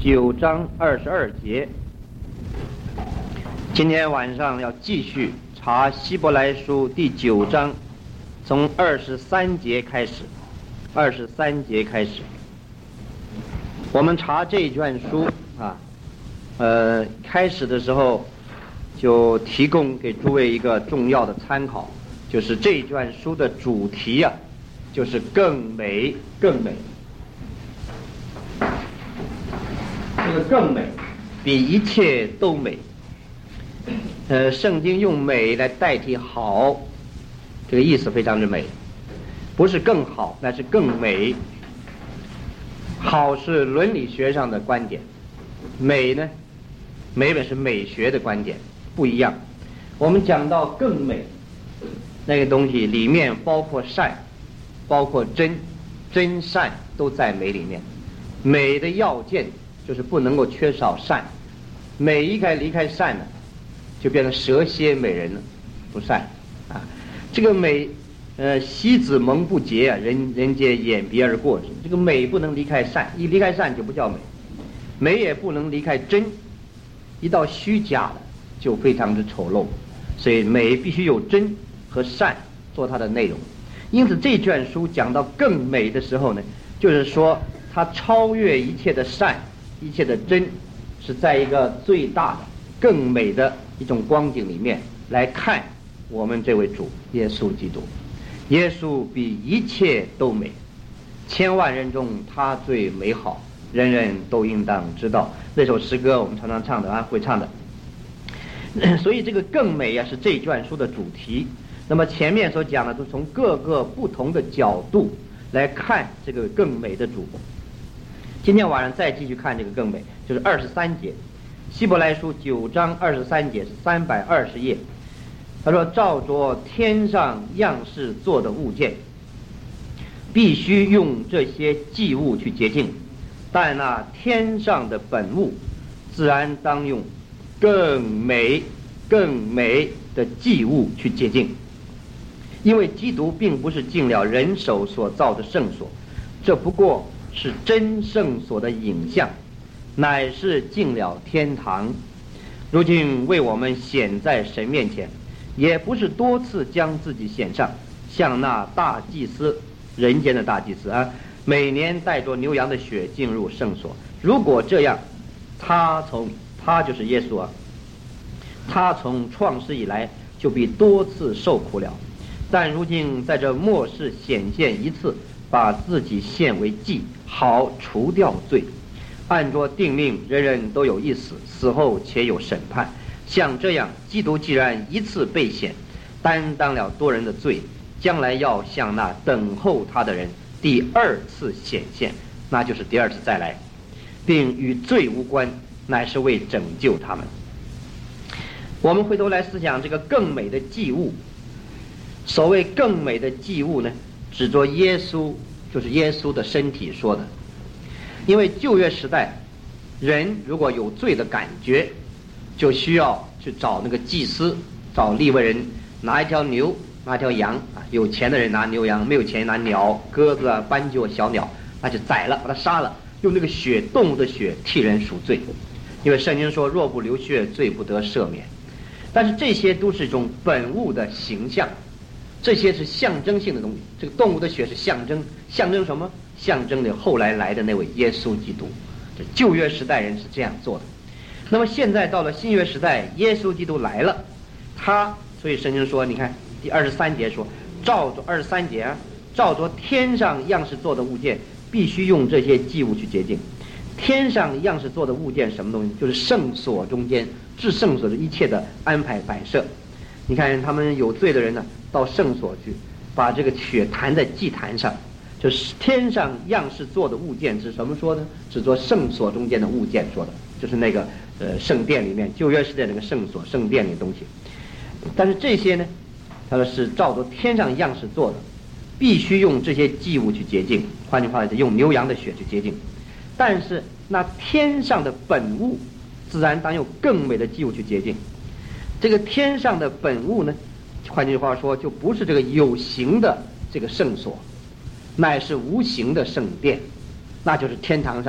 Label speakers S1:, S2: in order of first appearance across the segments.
S1: 9章22节。今天晚上要继续查希伯来书第9章，从23节开始。我们查这一卷书开始的时候就提供给诸位一个重要的参考，就是这一卷书的主题就是更美。这个更美比一切都美。圣经用美来代替好，这个意思非常之美，不是更好，那是更美。好是伦理学上的观点，美呢，美本是美学的观点，不一样。我们讲到更美那个东西里面包括善，包括真善都在美里面。美的要件就是不能够缺少善，美离开善呢，就变成蛇蝎美人了，不善这个美西子蒙不洁人皆掩鼻而过。这个美不能离开善，一离开善就不叫美。美也不能离开真，一到虚假的就非常之丑陋。所以美必须有真和善做它的内容。因此这卷书讲到更美的时候呢，就是说它超越一切的善，一切的真，是在一个最大的更美的一种光景里面来看我们这位主耶稣基督。耶稣比一切都美，千万人中他最美好，人人都应当知道。那首诗歌我们常常唱的会唱的。所以这个更美是这卷书的主题。那么前面所讲的都从各个不同的角度来看这个更美的主。今天晚上再继续看这个更美，就是23节，希伯来书9章23节是320页。他说，照着天上样式做的物件，必须用这些祭物去洁净，但那天上的本物自然当用更美的祭物去洁净。因为基督并不是进了人手所造的圣所，这不过是真圣所的影像，乃是进了天堂，如今为我们显在神面前，也不是多次将自己显上，像那大祭司，人间的大祭司每年带着牛羊的血进入圣所。如果这样，他就是耶稣他从创世以来就比多次受苦了，但如今在这末世显现一次，把自己献为祭，好除掉罪。按着定命，人人都有一死，死后且有审判。像这样，基督既然一次被显，担当了多人的罪，将来要向那等候他的人第二次显现，那就是第二次再来，并与罪无关，乃是为拯救他们。我们回头来思想这个更美的祭物。所谓更美的祭物呢，指着耶稣，就是耶稣的身体说的。因为旧约时代人如果有罪的感觉，就需要去找那个祭司，找利未人，拿一条牛，拿一条羊有钱的人拿牛羊，没有钱拿鸟、鸽子斑鸠、小鸟，那就宰了，把它杀了，用那个血，动物的血替人赎罪。因为圣经说，若不流血，罪不得赦免。但是这些都是一种本物的形象，这些是象征性的东西。这个动物的血是象征什么？象征的后来来的那位耶稣基督。这旧约时代人是这样做的。那么现在到了新约时代，耶稣基督来了，所以圣经说，你看第23节说，照着天上样式做的物件，必须用这些祭物去洁净。天上样式做的物件什么东西？就是圣所中间至圣所的一切的安排摆设。你看他们有罪的人呢，到圣所去，把这个血弹在祭坛上。就是天上样式做的物件是什么说呢？指着圣所中间的物件说的，就是那个圣殿里面，旧约时代那个圣所圣殿里的东西。但是这些呢，他说是照着天上样式做的，必须用这些祭物去洁净。换句话来说，用牛羊的血去洁净。但是那天上的本物自然当用更美的祭物去洁净。这个天上的本物呢，换句话说，就不是这个有形的这个圣所，乃是无形的圣殿，那就是天堂上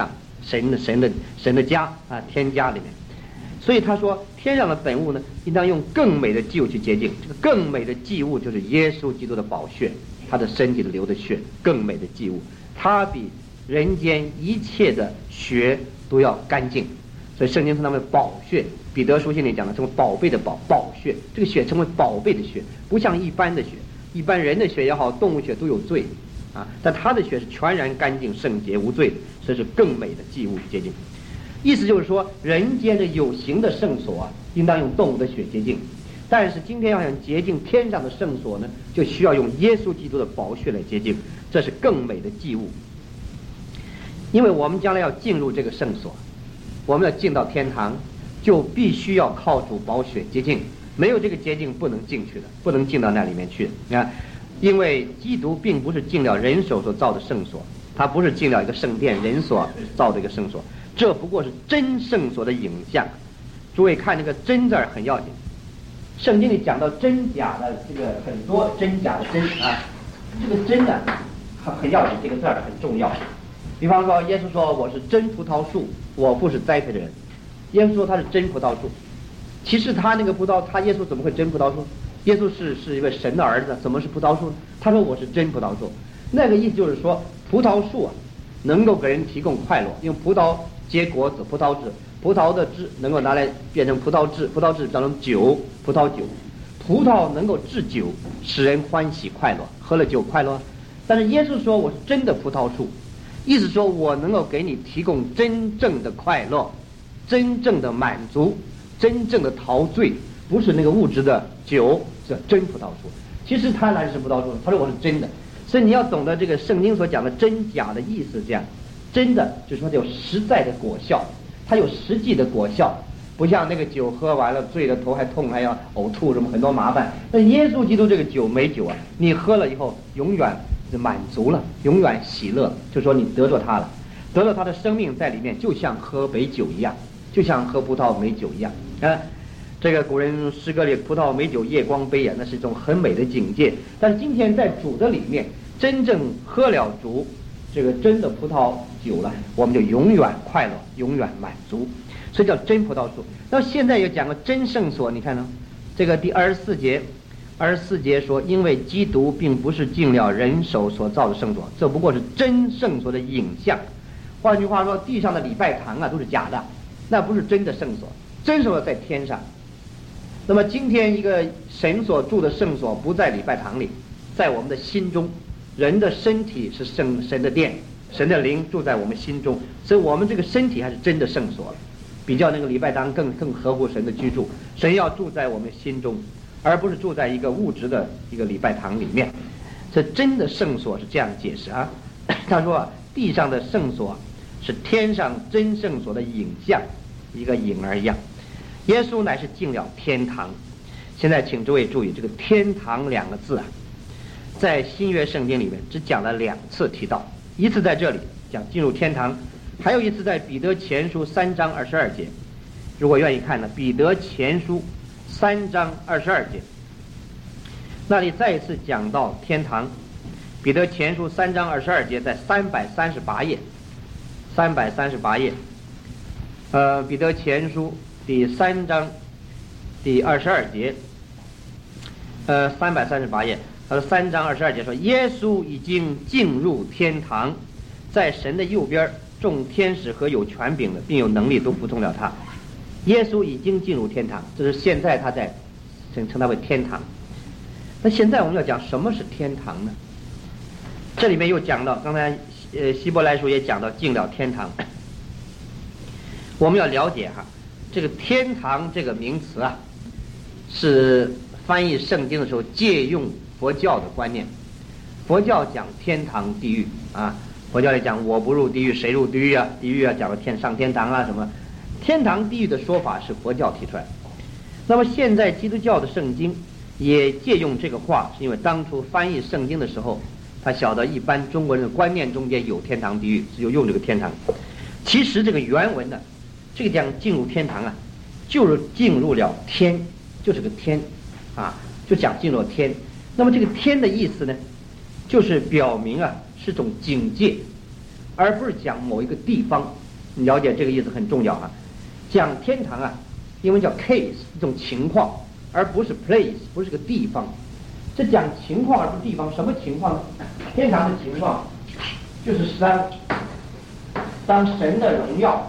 S1: 神的家啊，天家里面。所以他说，天上的本物呢，应当用更美的祭物去洁净。这个更美的祭物就是耶稣基督的宝血，他的身体的流的血，更美的祭物，它比人间一切的血都要干净。所以圣经称它为宝血。彼得书信里讲的称为宝贝的宝血，这个血称为宝贝的血，不像一般的血，一般人的血也好，动物血都有罪啊，但他的血是全然干净、圣洁、无罪的，这是更美的祭物洁净。意思就是说，人间的有形的圣所啊，应当用动物的血洁净，但是今天要想洁净天上的圣所呢，就需要用耶稣基督的宝血来洁净，这是更美的祭物。因为我们将来要进入这个圣所，我们要进到天堂，就必须要靠主宝血洁净，没有这个洁净不能进去的，不能进到那里面去啊。因为基督并不是进了人手所造的圣所，他不是进了一个圣殿人所造的一个圣所，这不过是真圣所的影像。诸位看这个真字很要紧，圣经里讲到真假的这个很多，真假的真啊，这个真呢很要紧，这个字很重要。比方说耶稣说我是真葡萄树，我不是栽培的人。耶稣说他是真葡萄树，其实他那个葡萄，耶稣怎么会真葡萄树？耶稣是一位神的儿子，怎么是葡萄树呢？他说我是真葡萄树，那个意思就是说，葡萄树啊，能够给人提供快乐，因为葡萄结果子，葡萄汁，葡萄的汁能够拿来变成葡萄汁，葡萄汁变成酒，葡萄酒，葡萄能够制酒，使人欢喜快乐，喝了酒快乐。但是耶稣说我是真的葡萄树，意思说我能够给你提供真正的快乐，真正的满足，真正的陶醉，不是那个物质的酒，是真葡萄树。其实他哪是葡萄树？他说我是真的。所以你要懂得这个圣经所讲的真假的意思，这样真的就是说它有实在的果效，它有实际的果效，不像那个酒喝完了醉了头还痛还要呕吐什么很多麻烦。那耶稣基督这个酒美酒啊，你喝了以后永远满足了，永远喜乐，就说你得着它了，得着它的生命在里面，就像喝美酒一样，就像喝葡萄美酒一样啊。这个古人诗歌里葡萄美酒夜光杯啊，那是一种很美的境界。但是今天在主的里面，真正喝了主这个真的葡萄酒了，我们就永远快乐，永远满足，所以叫真葡萄树。那现在又讲个真圣所，你看呢？这个第24节说，因为基督并不是进了人手所造的圣所，这不过是真圣所的影像。换句话说，地上的礼拜堂啊都是假的，那不是真的圣所，真圣所在天上。那么今天一个神所住的圣所不在礼拜堂里，在我们的心中，人的身体是神的殿，神的灵住在我们心中，所以我们这个身体还是真的圣所了，比较那个礼拜堂更合乎神的居住。神要住在我们心中，而不是住在一个物质的一个礼拜堂里面。这真的圣所是这样解释啊，他说地上的圣所是天上真圣所的影像，一个影儿一样。耶稣乃是进了天堂。现在请诸位注意，这个天堂两个字啊，在新约圣经里面只讲了2次提到，一次在这里讲进入天堂，还有一次在彼得前书3章22节。如果愿意看呢，彼得前书3章22节，那里再一次讲到天堂。彼得前书3章22节在338页，338页，彼得前书第3章第22节，338页，他说3章22节说，耶稣已经进入天堂，在神的右边，众天使和有权柄的并有能力都服从了他。耶稣已经进入天堂，这是现在他在称它为天堂。那现在我们要讲什么是天堂呢？这里面又讲到，刚才希伯来书也讲到进了天堂。我们要了解哈，这个天堂这个名词啊，是翻译圣经的时候借用佛教的观念。佛教讲天堂地狱啊，佛教里讲我不入地狱谁入地狱啊，地狱啊讲了上天堂啊什么，天堂地狱的说法是佛教提出来的。那么现在基督教的圣经也借用这个话，是因为当初翻译圣经的时候，他晓得一般中国人的观念中间有天堂地狱，只有用这个天堂。其实这个原文呢，这个讲进入天堂啊，就是进入了天，就是个天啊，就讲进入了天。那么这个天的意思呢，就是表明啊是种境界，而不是讲某一个地方， 你了解这个意思很重要啊。讲天堂啊，英文叫 case， 一种情况，而不是 place， 不是个地方。这讲情况而不是地方，什么情况呢？天堂的情况就是当神的荣耀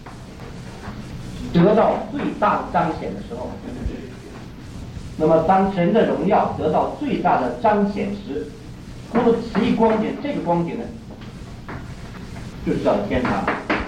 S1: 得到最大的彰显的时候，那么当神的荣耀得到最大的彰显时，那么此一光景，这个光景呢，就是叫天堂。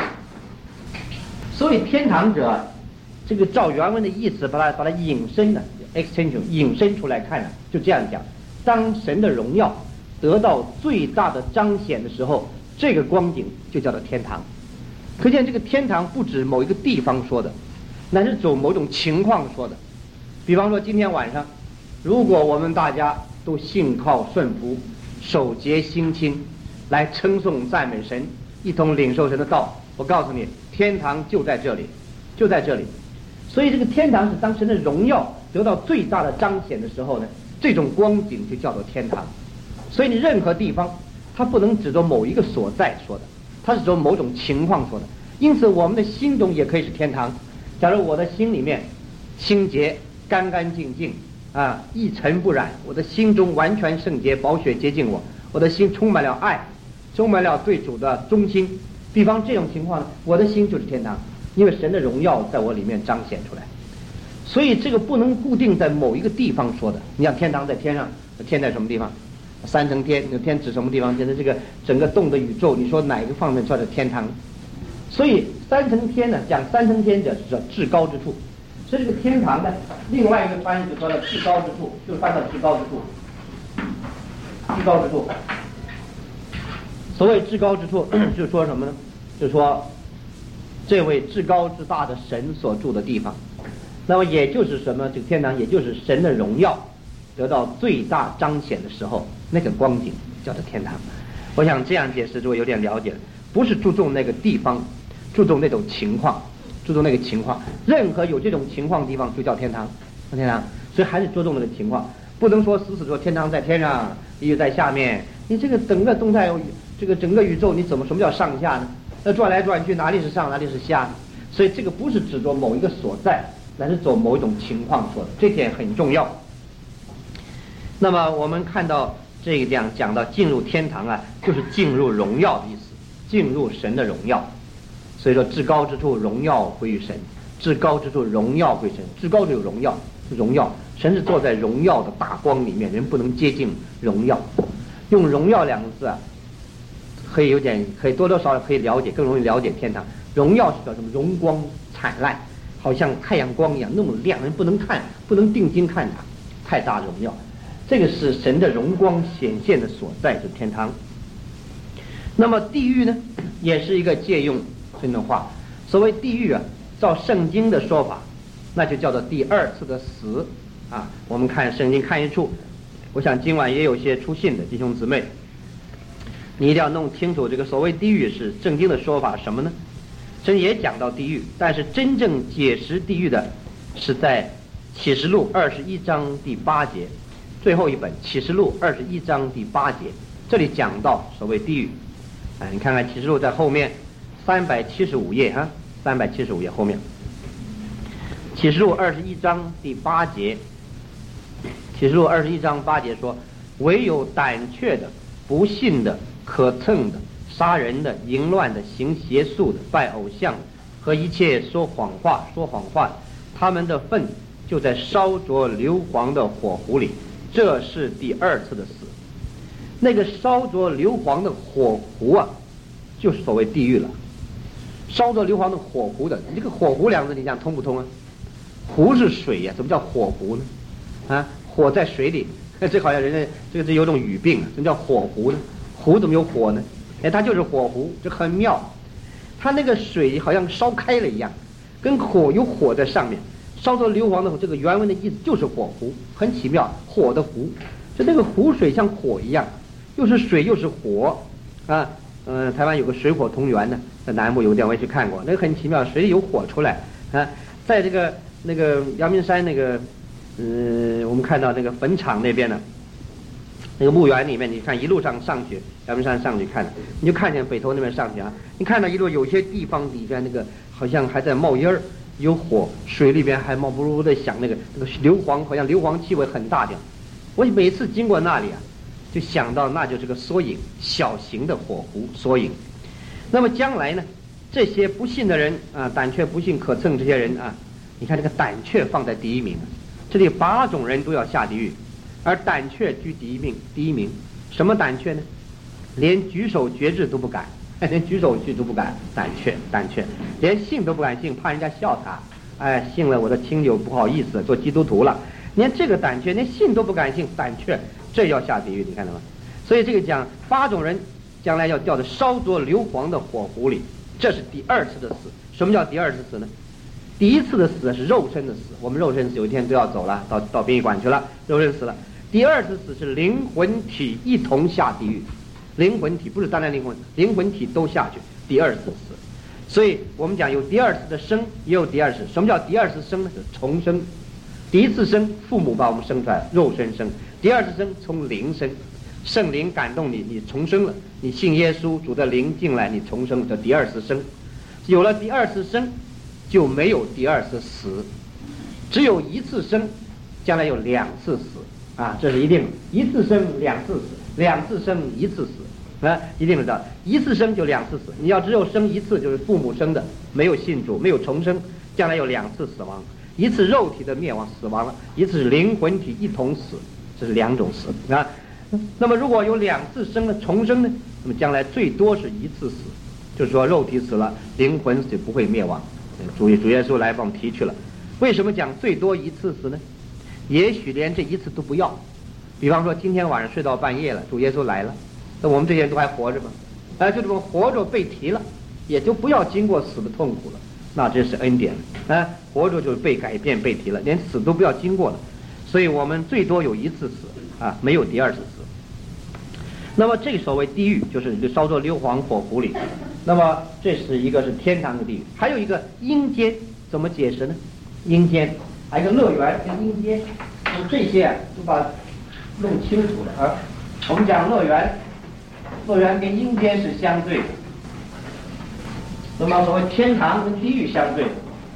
S1: 所以天堂者，这个照原文的意思，把它引申的 extension 引申出来看呢，就这样讲：当神的荣耀得到最大的彰显的时候，这个光景就叫做天堂。可见这个天堂不指某一个地方说的，乃是走某种情况说的。比方说今天晚上，如果我们大家都信靠顺服，守节心清，来称颂赞美神，一同领受神的道，我告诉你，天堂就在这里，就在这里。所以这个天堂是当神的荣耀得到最大的彰显的时候呢，这种光景就叫做天堂。所以你任何地方，它不能指着某一个所在说的，它是指某种情况说的。因此我们的心中也可以是天堂。假如我的心里面清洁干干净净啊，一尘不染，我的心中完全圣洁，宝血洁净我的心充满了爱，充满了对主的忠心。比方这种情况呢，我的心就是天堂，因为神的荣耀在我里面彰显出来。所以这个不能固定在某一个地方说的。你像天堂在天上，天在什么地方？三层天，天指什么地方？就是这个整个动的宇宙，你说哪一个方面叫做天堂？所以三层天呢，讲三层天者是说至高之处。所以这个天堂呢，另外一个翻译就说了至高之处，就翻到至高之处。至高之处，所谓至高之处，就是说什么呢？就是说这位至高至大的神所住的地方。那么也就是什么？这个天堂也就是神的荣耀得到最大彰显的时候，那个光景叫做天堂。我想这样解释，诸位有点了解了。不是注重那个地方，注重那种情况，注重那个情况。任何有这种情况的地方就叫天堂，天堂。所以还是注重那个情况，不能说死说天堂在天上，地狱在下面。你这个整个动态，这个整个宇宙，你怎么什么叫上下呢？那转来转去，哪里是上，哪里是下呢？所以这个不是指着某一个所在，乃是走某一种情况说的，这点很重要。那么我们看到这个讲到进入天堂啊，就是进入荣耀的意思，进入神的荣耀。所以说至高之处荣耀归于神，至高之处荣耀归神，至高就有荣耀，荣耀，神是坐在荣耀的大光里面，人不能接近荣耀。用荣耀两个字啊，可以多多少少可以了解，更容易了解天堂。荣耀是叫什么？荣光灿烂，好像太阳光一样那么亮，人不能看，不能定睛看它，太大荣耀。这个是神的荣光显现的所在，就是天堂。那么地狱呢，也是一个借用神的话。所谓地狱啊，照圣经的说法，那就叫做第二次的死啊。我们看圣经看一处，我想今晚也有些出信的弟兄姊妹，你一定要弄清楚这个所谓地狱是圣经的说法什么呢？圣经也讲到地狱，但是真正解释地狱的是在启示录21章第8节，最后一本启示录21章第8节，这里讲到所谓地狱。你看看启示录在后面375页啊，375页后面，启示录21章第8节，启示录21章8节说：唯有胆怯的、不信的、可憎的、杀人的、淫乱的、行邪术的、拜偶像的和一切说谎话的，他们的份就在烧灼硫磺的火湖里，这是第二次的死。那个烧灼硫磺的火湖啊，就是所谓地狱了。烧灼硫磺的火湖的，你这个火湖两个字你想通不通啊？湖是水呀，怎么叫火湖呢？啊，火在水里，这好像人家这个有种语病啊，什么叫火湖呢？湖怎么有火呢？它就是火湖，这很妙。它那个水好像烧开了一样，跟火有火在上面。烧灼硫磺的这个原文的意思就是火湖，很奇妙，火的湖，就那个湖水像火一样，又是水又是火啊。台湾有个水火同源的，在南部有点我也去看过，那个很奇妙，水里有火出来啊。在这个那个阳明山那个我们看到那个坟场那边呢，那个墓园里面，你看一路上上去阳明山上去看，你就看见北头那边上去啊，你看到一路有些地方里边那个好像还在冒烟儿，有火，水里边还冒不噜的响，那个硫磺好像硫磺气味很大的。我每次经过那里啊，就想到那就是个缩影，小型的火湖缩影。那么将来呢，这些不信的人啊，胆怯不信可憎这些人啊，你看这个胆怯放在第一名，这里8种人都要下地狱，而胆怯居第一名。什么胆怯呢？连举手决志都不敢，连举手去都不敢，胆怯，连信都不敢信，怕人家笑他。哎，信了我的亲友不好意思，做基督徒了。连这个胆怯，连信都不敢信，胆怯，这要下地狱，你看到吗？所以这个讲8种人将来要掉在烧灼硫磺的火湖里，这是第2次的死。什么叫第2次死呢？第1次的死是肉身的死，我们肉身死有一天都要走了，到殡仪馆去了，肉身死了。第2次死是灵魂体一同下地狱，灵魂体不是单单灵魂，灵魂体都下去，第2次死。所以我们讲有第2次的生，也有第2次。什么叫第2次生呢？是重生。第1次生，父母把我们生出来，肉身生；第2次生，从灵生，圣灵感动你，你重生了，你信耶稣，主的灵进来，你重生，这第2次生。有了第2次生，就没有第2次死，只有1次生，将来有2次死啊，这是一定，1次生2次死，2次生1次死啊，一定是的，1次生就2次死。你要只有生1次，就是父母生的，没有信主，没有重生，将来有2次死亡。1次肉体的灭亡死亡了，1次是灵魂体一同死，这是2种死啊。那么如果有2次生的重生呢，那么将来最多是1次死，就是说肉体死了，灵魂就不会灭亡。主耶稣来帮我们提去了。为什么讲最多1次死呢？也许连这1次都不要。比方说今天晚上睡到半夜了，主耶稣来了，那我们这些人都还活着吗？就这么活着被提了，也就不要经过死的痛苦了。那这是恩典活着就被改变被提了，连死都不要经过了。所以我们最多有1次死啊，没有第2次死。那么这所谓地狱，就是烧作硫磺火湖里。那么这是一个是天堂的地狱，还有一个阴间，怎么解释呢？阴间还有一个乐园跟阴间，这些都把它弄清楚了。我们讲乐园跟阴间是相对的。那么所谓天堂跟地狱相对的，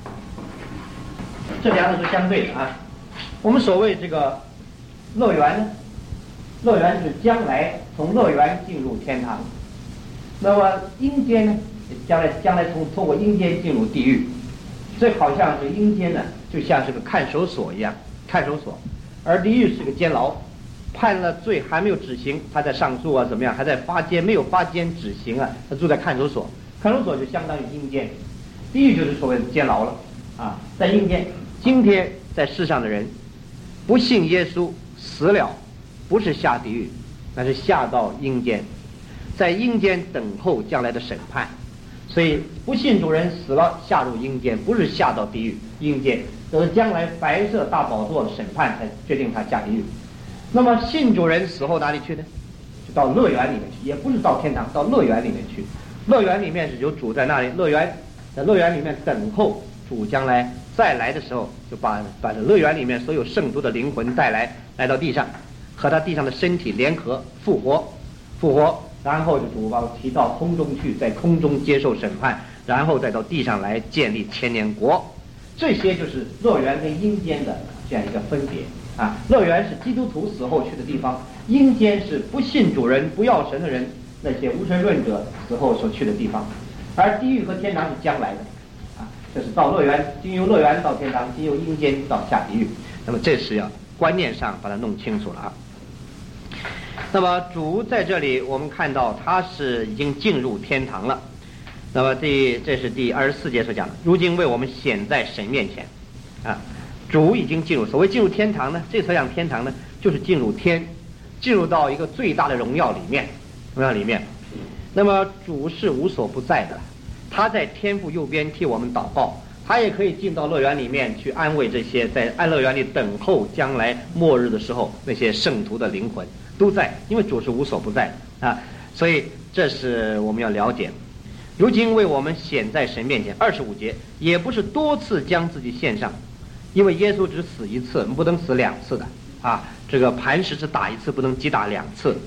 S1: 这2个是相对的啊。我们所谓这个乐园呢，乐园是将来从乐园进入天堂，那么阴间呢，将来通过阴间进入地狱。这好像是阴间呢，就像是个看守所一样，看守所，而地狱是个监牢，判了罪还没有执行，他在上诉啊怎么样，还在发监，没有发监执行啊，他住在看守所。看守所就相当于阴间，地狱就是所谓的监牢了啊。在阴间，今天在世上的人不信耶稣死了，不是下地狱，那是下到阴间，在阴间等候将来的审判。所以不信主人死了下入阴间，不是下到地狱，阴间都是将来白色大宝座的审判才决定他下地狱。那么信主人死后哪里去呢？就到乐园里面去，也不是到天堂，到乐园里面去。乐园里面是有主在那里，在乐园里面等候主将来再来的时候，就把这乐园里面所有圣徒的灵魂带来到地上，和他地上的身体联合复活，然后就主把我提到空中去，在空中接受审判，然后再到地上来建立千年国。这些就是乐园跟阴间的这样一个分别啊。乐园是基督徒死后去的地方，阴间是不信主人不要神的人，那些无神论者死后所去的地方。而地狱和天堂是将来的啊，这是到乐园，经由乐园到天堂，经由阴间到下地狱。那么这是要观念上把它弄清楚了啊。那么主在这里我们看到他是已经进入天堂了。那么这是第24节所讲的，如今为我们显在神面前啊，主已经进入。所谓进入天堂呢，这所讲天堂呢，就是进入天，进入到一个最大的荣耀里面。那么主是无所不在的，他在天父右边替我们祷告，他也可以进到乐园里面去安慰这些在安乐园里等候将来末日的时候那些圣徒的灵魂都在，因为主是无所不在啊，所以这是我们要了解。如今为我们显在神面前，25节也不是多次将自己献上，因为耶稣只死一次，不能死2次的啊，这个磐石只打1次，不能击打2次。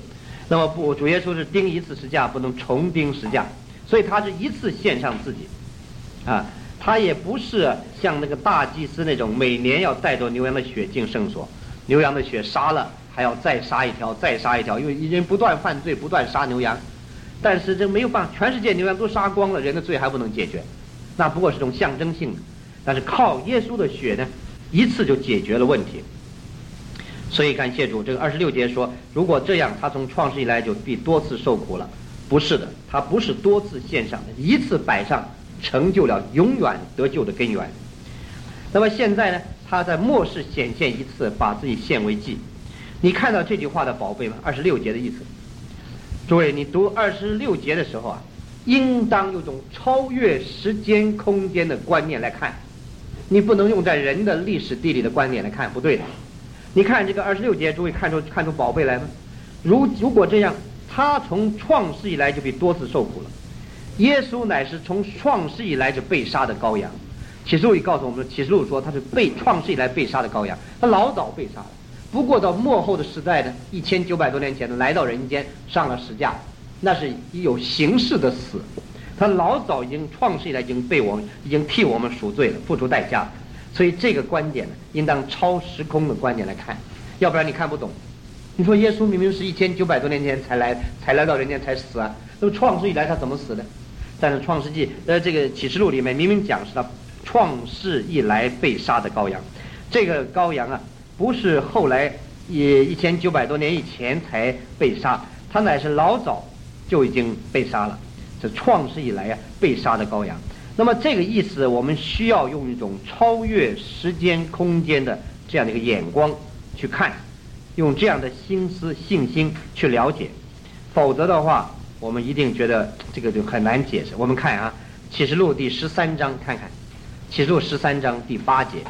S1: 那么不，主耶稣是钉一次十架，不能重钉十架，所以他是一次献上自己，啊，他也不是像那个大祭司那种每年要带着牛羊的血进圣所，牛羊的血杀了还要再杀一条，再杀一条，因为人不断犯罪，不断杀牛羊，但是这没有办法，全世界牛羊都杀光了，人的罪还不能解决，那不过是种象征性的，但是靠耶稣的血呢，一次就解决了问题。所以感谢主，这个26节说，如果这样，他从创世以来就必多次受苦了。不是的，他不是多次献上的，一次摆上，成就了永远得救的根源。那么现在呢，他在末世显现一次，把自己献为祭。你看到这句话的宝贝吗？26节的意思。诸位，你读26节的时候啊，应当有种超越时间空间的观念来看，你不能用在人的历史地理的观点来看，不对的。你看这个26节，诸位看出宝贝来吗？如果这样，他从创世以来就必多次受苦了。耶稣乃是从创世以来就被杀的羔羊。启示录也告诉我们，启示录说他是创世以来被杀的羔羊，他老早被杀了。不过到末后的时代呢，1900多年前呢，来到人间上了十架，那是有形式的死。他老早已经创世以来已经替我们赎罪了，付出代价了。所以这个观点呢，应当超时空的观点来看，要不然你看不懂。你说耶稣明明是1900多年前才来到人间才死啊，那么创世以来他怎么死的？但是创世纪这个启示录里面明明讲是他创世以来被杀的羔羊。这个羔羊啊，不是后来也1900多年以前才被杀，他乃是老早就已经被杀了，这创世以来啊被杀的羔羊。那么这个意思，我们需要用一种超越时间空间的这样的一个眼光去看，用这样的心思信心去了解，否则的话，我们一定觉得这个就很难解释。我们看啊，启示录第13章，看看启示录13章第8节，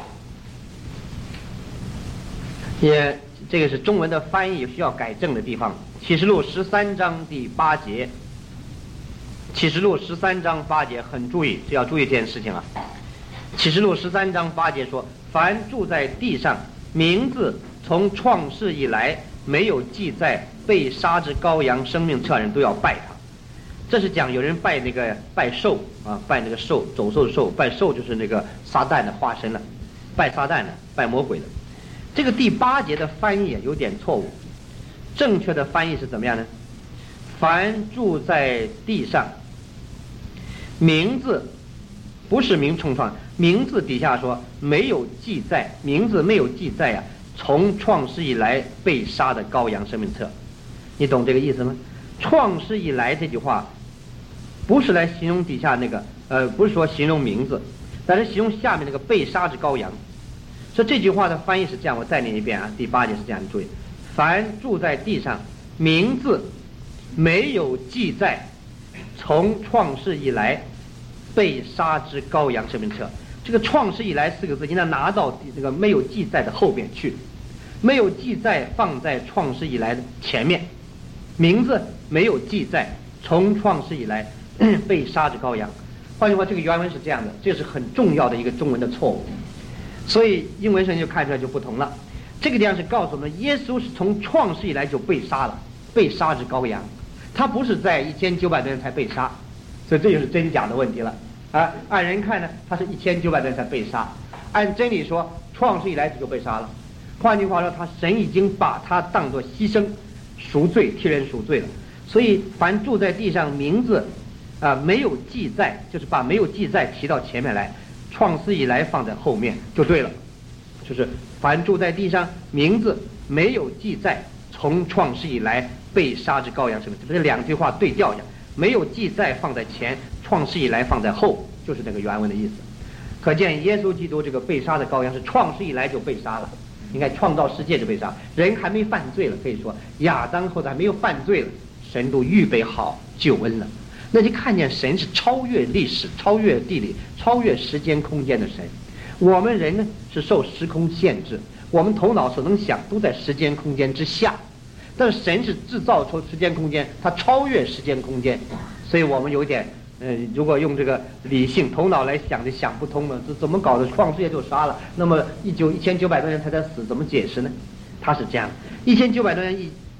S1: 也这个是中文的翻译需要改正的地方。启示录13章第8节。启示录13章8节很注意，只要注意这件事情啊。启示录13章8节说，凡住在地上，名字从创世以来没有记在被杀之羔羊生命册人，都要拜他。这是讲有人拜那个拜兽啊，拜那个兽，走兽的兽，拜兽就是那个撒旦的化身了，拜撒旦的，拜魔鬼的。这个第8节的翻译有点错误，正确的翻译是怎么样呢？凡住在地上，名字不是名重创，名字底下说没有记载，名字没有记载啊，从创世以来被杀的羔羊生命册。你懂这个意思吗？创世以来这句话不是来形容底下那个不是说形容名字，但是形容下面那个被杀之羔羊。所以这句话的翻译是这样，我再念一遍啊，第8节是这样，注意，凡住在地上，名字没有记载从创世以来被杀之羔羊生命册。这个创世以来4个字应当拿到这个没有记载的后边去，没有记载放在创世以来的前面，名字没有记载从创世以来被杀之羔羊。换句话，这个原文是这样的，这是很重要的一个中文的错误，所以英文圣经就看出来就不同了。这个地方是告诉我们，耶稣是从创世以来就被杀了，被杀之羔羊，他不是在1900多年才被杀，所以这就是真假的问题了啊。按人看呢，他是1900多年才被杀，按真理说，创世以来就被杀了。换句话说，神已经把他当作牺牲赎罪，替人赎罪了。所以凡住在地上名字没有记载，就是把没有记载提到前面来，创世以来放在后面就对了。就是凡住在地上名字没有记载从创世以来被杀之羔羊生命册，这两句话对调一下，没有记载放在前，创世以来放在后，就是那个原文的意思。可见耶稣基督这个被杀的羔羊是创世以来就被杀了，应该创造世界就被杀，人还没犯罪了，可以说亚当后代还没有犯罪了，神都预备好救恩了。那就看见神是超越历史、超越地理、超越时间空间的神。我们人呢是受时空限制，我们头脑所能想都在时间空间之下，但是神是制造出时间空间，他超越时间空间，所以我们有点如果用这个理性头脑来想就想不通了，这怎么搞的？创世界就杀了，那么1900多年才死，怎么解释呢？他是这样，1900多年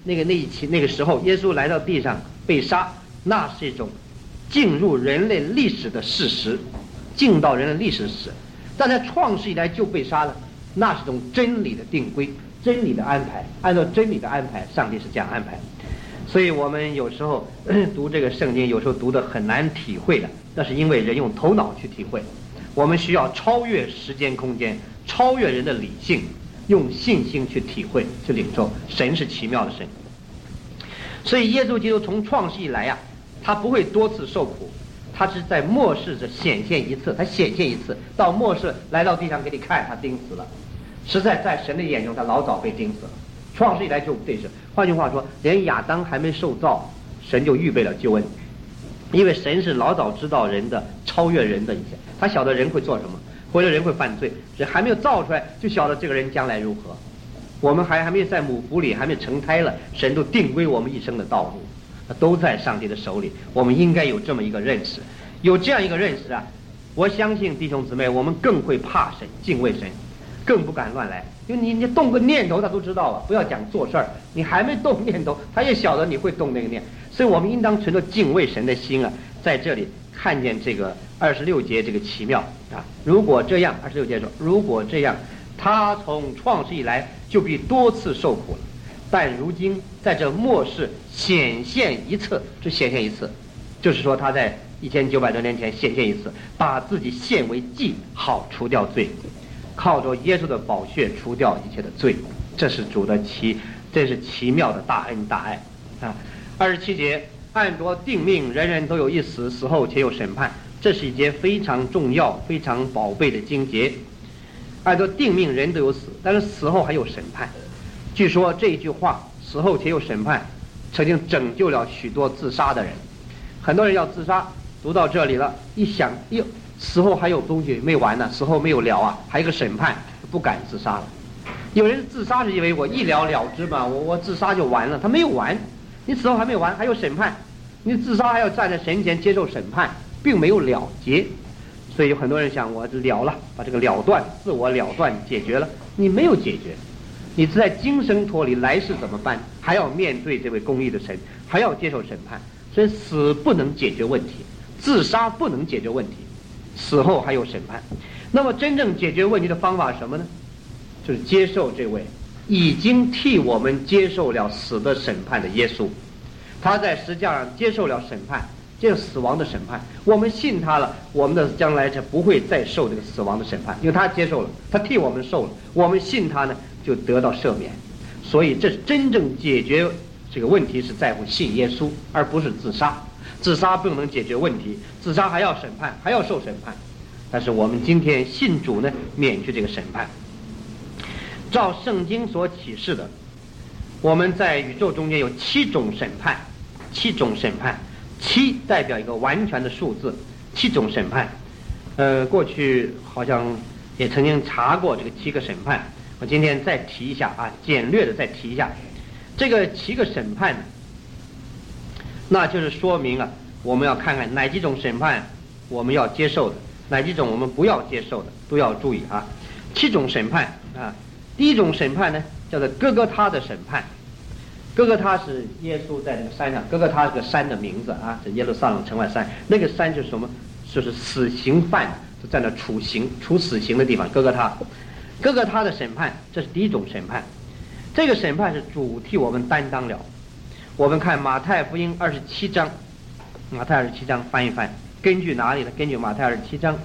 S1: 那个时候，耶稣来到地上被杀，那是一种进入人类历史的事实，进到人类历史史。但在创世以来就被杀了，那是一种真理的定规，真理的安排，按照真理的安排，上帝是这样安排。所以我们有时候读这个圣经，有时候读得很难体会的，那是因为人用头脑去体会。我们需要超越时间空间，超越人的理性，用信心去体会，去领受。神是奇妙的神。所以耶稣基督从创世以来啊，他不会多次受苦，他是在末世这显现一次，他显现一次，到末世来到地上给你看，他钉死了。实在神的眼中，他老早被钉死了。创世以来就对是，换句话说，连亚当还没受造，神就预备了救恩。因为神是老早知道人的，超越人的一切，他晓得人会做什么，或者人会犯罪，人还没有造出来就晓得这个人将来如何。我们还没有在母腹里，还没有成胎了，神都定规我们一生的道路，都在上帝的手里。我们应该有这么一个认识，有这样一个认识啊，我相信弟兄姊妹，我们更会怕神，敬畏神，更不敢乱来。因为你动个念头他都知道了，不要讲做事儿，你还没动念头，他也晓得你会动那个念。所以我们应当存着敬畏神的心啊，在这里看见这个26节这个奇妙啊。如果这样，26节说，如果这样，他从创世以来就必多次受苦了，但如今在这末世显现一次，这显现一次，就是说他在1900多年前显现一次，把自己献为祭，好除掉罪，靠着耶稣的宝血除掉一切的罪。这是主的这是奇妙的大恩大爱啊。27节，按着定命，人人都有一死，死后且有审判。这是一节非常重要、非常宝贝的经节。按照定命，人都有死，但是死后还有审判。据说这一句话“死后且有审判”曾经拯救了许多自杀的人。很多人要自杀，读到这里了，一想，哟，死后还有东西没完呢，死后没有了啊，还有一个审判，不敢自杀了。有人自杀是因为我一了了之嘛，我自杀就完了，他没有完，你死后还没有完，还有审判，你自杀还要站在神前接受审判，并没有了结。所以有很多人想，我了了，把这个了断，自我了断解决了，你没有解决，你在今生脱离，来世怎么办？还要面对这位公义的神，还要接受审判。所以死不能解决问题，自杀不能解决问题，死后还有审判。那么真正解决问题的方法是什么呢？就是接受这位已经替我们接受了死的审判的耶稣，他在十字架上接受了审判，这是死亡的审判。我们信他了，我们的将来就不会再受这个死亡的审判，因为他接受了，他替我们受了。我们信他呢，就得到赦免。所以这是真正解决这个问题，是在乎信耶稣，而不是自杀。自杀不能解决问题，自杀还要审判，还要受审判。但是我们今天信主呢，免去这个审判。照圣经所启示的，我们在宇宙中间有7种审判，7种审判，7代表一个完全的数字，7种审判。过去好像也曾经查过这个7个审判，我今天再提一下啊，简略的再提一下这个7个审判，那就是说明啊，我们要看看哪几种审判我们要接受的，哪几种我们不要接受的，都要注意啊。7种审判啊。第一种审判呢，叫做哥哥他的审判。哥哥他是耶稣在那个山上，哥哥他是个山的名字啊，这耶路撒冷城外山。那个山就是什么？就是死刑犯就在那处死刑的地方。哥哥他，哥哥他的审判，这是第一种审判。这个审判是主替我们担当了。我们看马太福音27章，马太27章翻一翻，根据哪里呢？根据马太27章。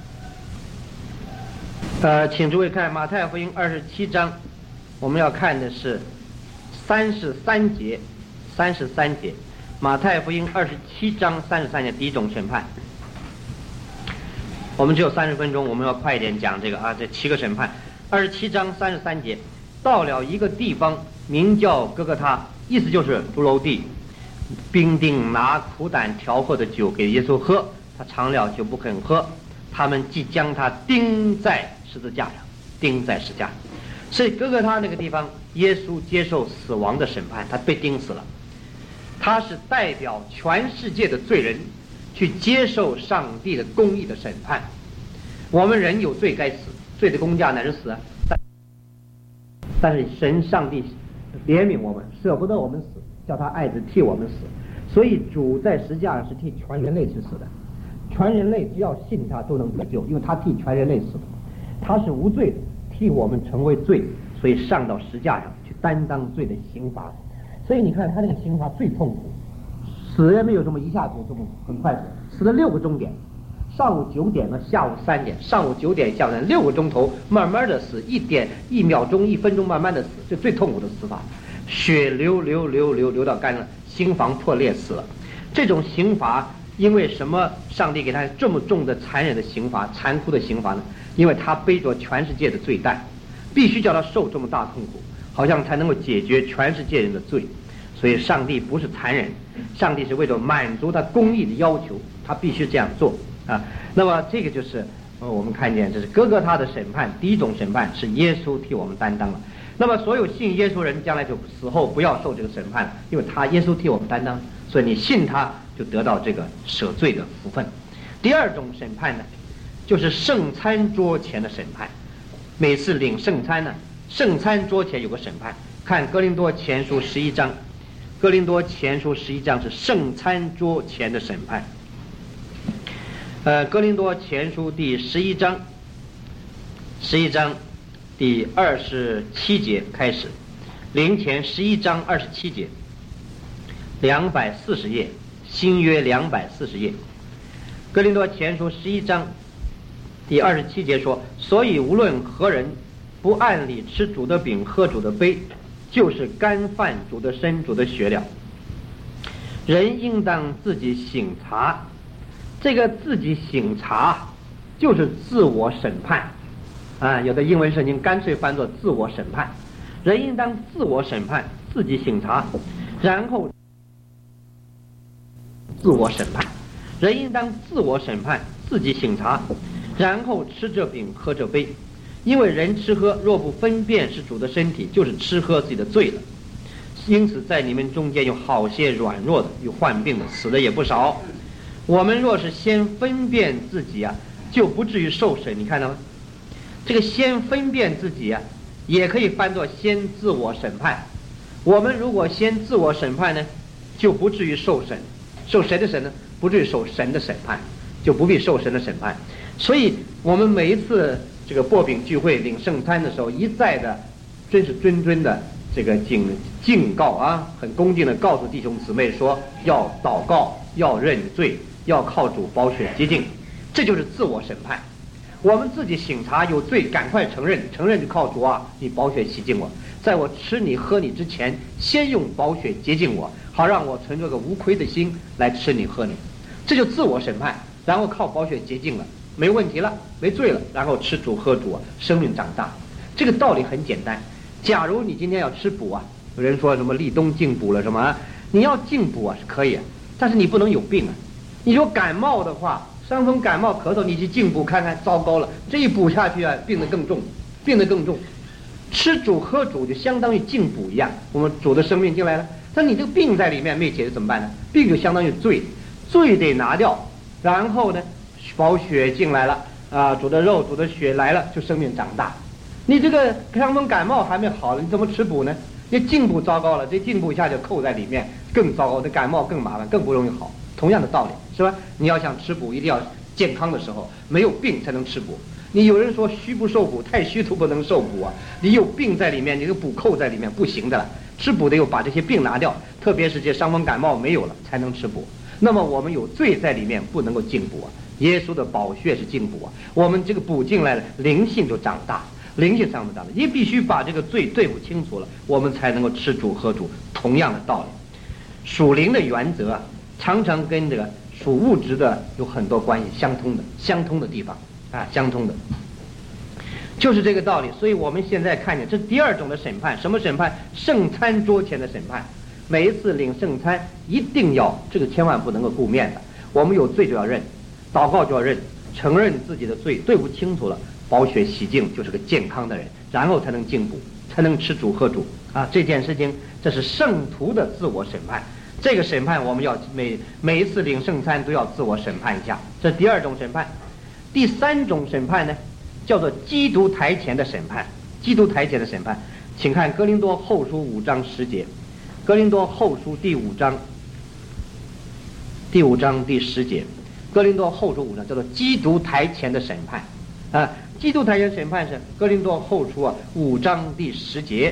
S1: 请诸位看马太福音27章，我们要看的是33节，33节，马太福音27章33节，第一种审判。我们只有30分钟，我们要快一点讲这个啊，这7个审判。27章33节，到了一个地方，名叫哥哥他，意思就是骷髅地。兵丁拿苦胆调和的酒给耶稣喝，他尝了就不肯喝。他们即将他钉在十字架上，钉在十字架。所以哥哥他那个地方，耶稣接受死亡的审判，他被钉死了。他是代表全世界的罪人去接受上帝的公义的审判。我们人有罪该死，罪的工价乃是死啊。但是上帝怜悯我们，舍不得我们死，叫他爱子替我们死。所以主在十字架上是替全人类去死的，全人类只要信他都能得救，因为他替全人类死的，他是无罪的，替我们成为罪，所以上到十字架上去担当罪的刑罚。所以你看他那个刑罚最痛苦，死也没有这么一下子这么很快死了6个钟点，上午9点和下午3点，上午9点下午3点6个钟头，慢慢的死，1秒钟1分钟慢慢的死，这最痛苦的死法，血流到肝了，心房破裂死了。这种刑罚因为什么上帝给他这么重的残忍的刑罚，残酷的刑罚呢？因为他背着全世界的罪担，必须叫他受这么大痛苦，好像才能够解决全世界人的罪。所以上帝不是残忍，上帝是为了满足他公义的要求，他必须这样做啊。那么这个就是我们看见这是哥哥他的审判，第一种审判是耶稣替我们担当了。那么所有信耶稣人将来就死后不要受这个审判了，因为耶稣替我们担当，所以你信他就得到这个赦罪的福分。第二种审判呢，就是圣餐桌前的审判。每次领圣餐呢，圣餐桌前有个审判。看哥林多前书11章，哥林多前书11章是圣餐桌前的审判。哥林多前书第11章第27节开始，灵前11章27节，240页，新约240页。哥林多前书11章第27节说：所以无论何人不按理吃主的饼喝主的杯，就是干犯主的身主的血了。人应当自己省察，这个自己省察就是自我审判啊，有的英文圣经干脆翻作自我审判。人应当自我审判，自己省察，然后自我审判。人应当自我审判，自己省察，然后吃这饼喝这杯。因为人吃喝若不分辨是主的身体，就是吃喝自己的罪了。因此在你们中间有好些软弱的，有患病的，死的也不少。我们若是先分辨自己啊，就不至于受审。你看到吗？这个先分辨自己啊，也可以翻作先自我审判。我们如果先自我审判呢，就不至于受审。受谁的审呢？不至于受神的审判，就不必受神的审判。所以我们每一次这个擘饼聚会领圣餐的时候，一再的真是谆的这个警告啊，很恭敬的告诉弟兄姊妹说，要祷告，要认罪，要靠主宝血洁净。这就是自我审判。我们自己省察有罪，赶快承认，承认就靠主啊，你宝血洗净我，在我吃你喝你之前，先用宝血洁净我，好让我存着个无亏的心来吃你喝你。这就自我审判，然后靠宝血洁净了，没问题了，没罪了，然后吃主喝主啊，生命长大。这个道理很简单。假如你今天要吃补啊，有人说什么立冬进补了什么啊，你要进补啊是可以啊，但是你不能有病啊。你说感冒的话，伤风感冒咳嗽，你去进补看看，糟糕了，这一补下去啊，病得更重，病得更重。吃主喝主就相当于进补一样，我们主的生命进来了，但你这个病在里面没解决怎么办呢？病就相当于罪，罪得拿掉，然后呢，宝血进来了啊，主的肉主的血来了，就生命长大。你这个伤风感冒还没好了，你怎么吃补呢？你进补糟糕了，这进补一下就扣在里面，更糟糕，这感冒更麻烦，更不容易好。同样的道理是吧？你要想吃补，一定要健康的时候，没有病才能吃补。你有人说虚不受补，太虚都不能受补啊！你有病在里面，你这个补扣在里面，不行的了。吃补得有把这些病拿掉，特别是这伤风感冒没有了，才能吃补。那么我们有罪在里面，不能够进补啊！耶稣的宝血是进补啊！我们这个补进来了，灵性就长大，灵性长不大了，也必须把这个罪对付清楚了，我们才能够吃主喝主。同样的道理，属灵的原则啊，常常跟这个属物质的有很多关系，相通的地方啊，相通的，就是这个道理。所以我们现在看见这是第二种的审判，什么审判？圣餐桌前的审判。每一次领圣餐一定要这个，千万不能够顾面子。我们有罪就要认，祷告就要认，承认自己的罪，对不清楚了，宝血洗净，就是个健康的人，然后才能进补，才能吃主喝主啊！这件事情，这是圣徒的自我审判。这个审判我们要每一次领圣餐都要自我审判一下，这是第二种审判。第三种审判呢，叫做基督台前的审判。基督台前的审判， 请看哥林多后书5章10节，哥林多后书第5章第10节，哥林多后书5章叫做基督台前的审判啊，基督台前审判是哥林多后书5章第10节，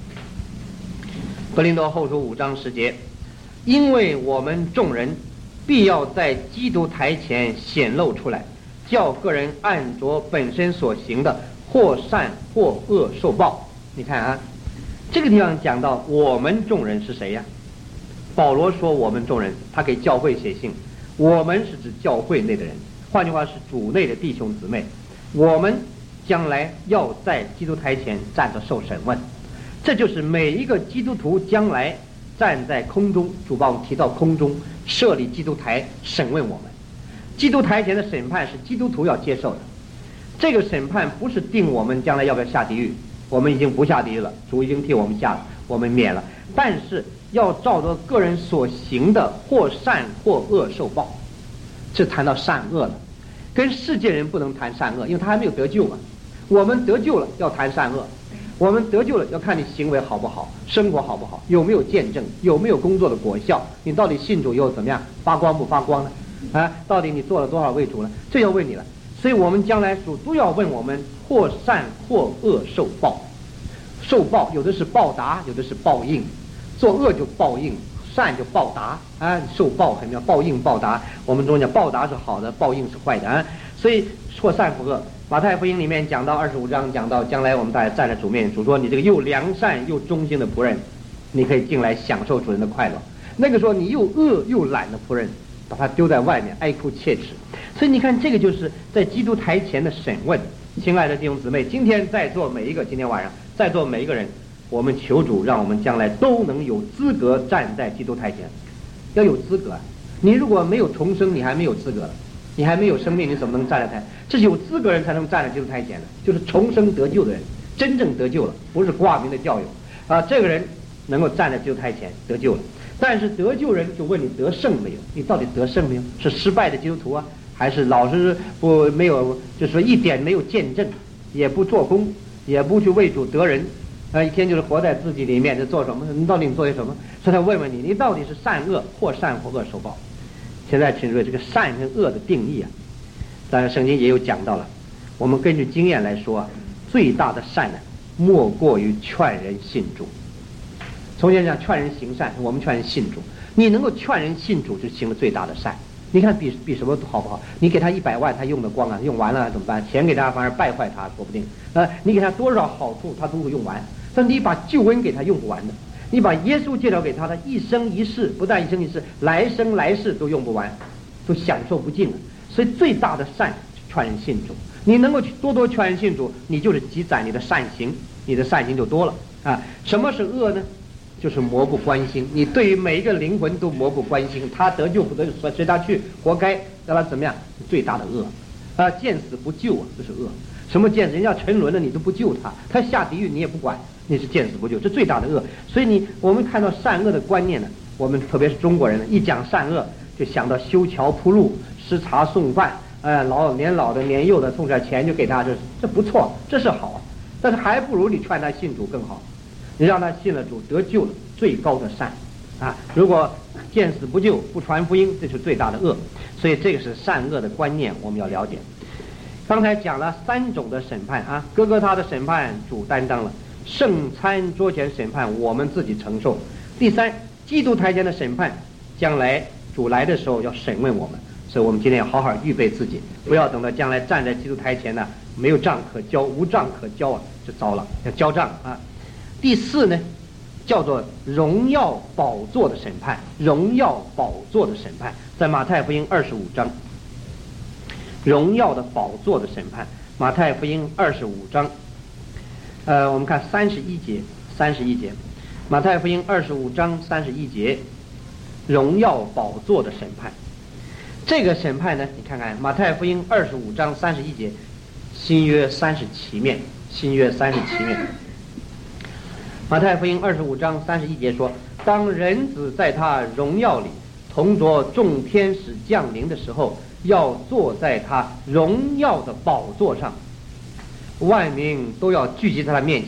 S1: 哥林多后书5章10节，因为我们众人必要在基督台前显露出来，叫个人按着本身所行的，或善或恶受报。你看啊，这个地方讲到我们众人是谁呀？保罗说我们众人，他给教会写信，我们是指教会内的人，换句话是主内的弟兄姊妹，我们将来要在基督台前站着受审问。这就是每一个基督徒将来站在空中，主把我们提到空中，设立基督台审问我们。基督台前的审判是基督徒要接受的，这个审判不是定我们将来要不要下地狱，我们已经不下地狱了，主已经替我们下了，我们免了，但是要照着个人所行的，或善或恶受报。这谈到善恶了，跟世界人不能谈善恶，因为他还没有得救嘛。我们得救了要谈善恶，我们得救了要看你行为好不好，生活好不好，有没有见证，有没有工作的果效，你到底信主又怎么样，发光不发光呢？啊，到底你做了多少为主呢？这要问你了。所以我们将来主都要问我们，或善或恶受报。受报有的是报答，有的是报应，做恶就报应，善就报答啊，受报很妙，报应报答，我们中讲报答是好的，报应是坏的啊。所以或善或恶，马太福音里面讲到25章，讲到将来我们大家站在主面前，主说你这个又良善又忠心的仆人，你可以进来享受主人的快乐。那个时候你又恶又懒的仆人，把他丢在外面，哀哭切齿。所以你看，这个就是在基督台前的审问。亲爱的弟兄姊妹，今天在座每一个，今天晚上在座每一个人，我们求主让我们将来都能有资格站在基督台前，要有资格。你如果没有重生，你还没有资格了，你还没有生命，你怎么能站在台？这是有资格人才能站在基督台前的，就是重生得救的人，真正得救了，不是挂名的教友啊。这个人能够站在基督台前得救了。但是得救人就问你得胜没有？你到底得胜没有？是失败的基督徒啊，还是老是没有，就是说一点没有见证，也不做工，也不去为主得人，一天就是活在自己里面，在做什么？你到底做些什么？所以他问问你，你到底是善恶，或善或恶受报？现在请注意这个善跟恶的定义啊，当然圣经也有讲到了。我们根据经验来说啊，最大的善呢，莫过于劝人信主。从前讲劝人行善，我们劝人信主，你能够劝人信主，就行了最大的善。你看比什么好不好？你给他100万，他用得光啊，用完了怎么办？钱给他反而败坏他，说不定。你给他多少好处，他都会用完。但你把救恩给他用不完的，你把耶稣介绍给他的一生一世，不但一生一世，来生来世都用不完，都享受不尽了。所以最大的善，劝人信主。你能够去多多劝人信主，你就是积攒你的善行，你的善行就多了啊。什么是恶呢？就是漠不关心，你对于每一个灵魂都漠不关心，他得救不得救，随他去，活该，让他怎么样？最大的恶啊！见死不救啊，这是恶。什么见死？人家沉沦了，你都不救他，他下地狱你也不管，你是见死不救，这最大的恶。所以我们看到善恶的观念呢，我们特别是中国人呢，一讲善恶就想到修桥铺路、施茶送饭，年老的年幼的送点钱就给他，这不错，这是好，但是还不如你劝他信主更好。你让他信了主得救了，最高的善啊！如果见死不救，不传福音，这是最大的恶。所以这个是善恶的观念，我们要了解。刚才讲了3种的审判啊，哥哥他的审判主担当了，圣餐桌前审判我们自己承受。第3，基督台前的审判，将来主来的时候要审问我们，所以我们今天要好好预备自己，不要等到将来站在基督台前呢，没有账可交，无账可交啊，就糟了，要交账啊。第4呢，叫做荣耀宝座的审判，荣耀宝座的审判，在马太福音25章，荣耀的宝座的审判，马太福音25章，我们看31节，马太福音25章31节，荣耀宝座的审判。这个审判呢，你看看马太福音25章31节，新约37面，新约37面。马太福音25章31节说，当人子在他荣耀里同着众天使降临的时候，要坐在他荣耀的宝座上，万民都要聚集在他面前，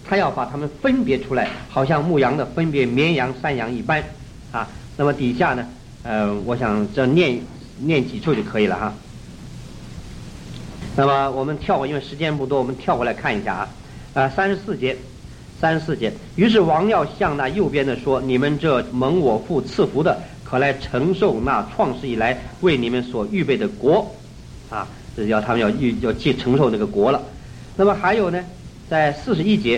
S1: 他要把他们分别出来，好像牧羊的分别绵羊山羊一般啊。那么底下呢，我想这念几处就可以了哈。那么我们跳过，因为时间不多，我们跳过来看一下啊。34节，于是王要向那右边的说：你们这蒙我父赐福的，可来承受那创世以来为你们所预备的国啊。这要他们要去承受那个国了。那么还有呢，在41节，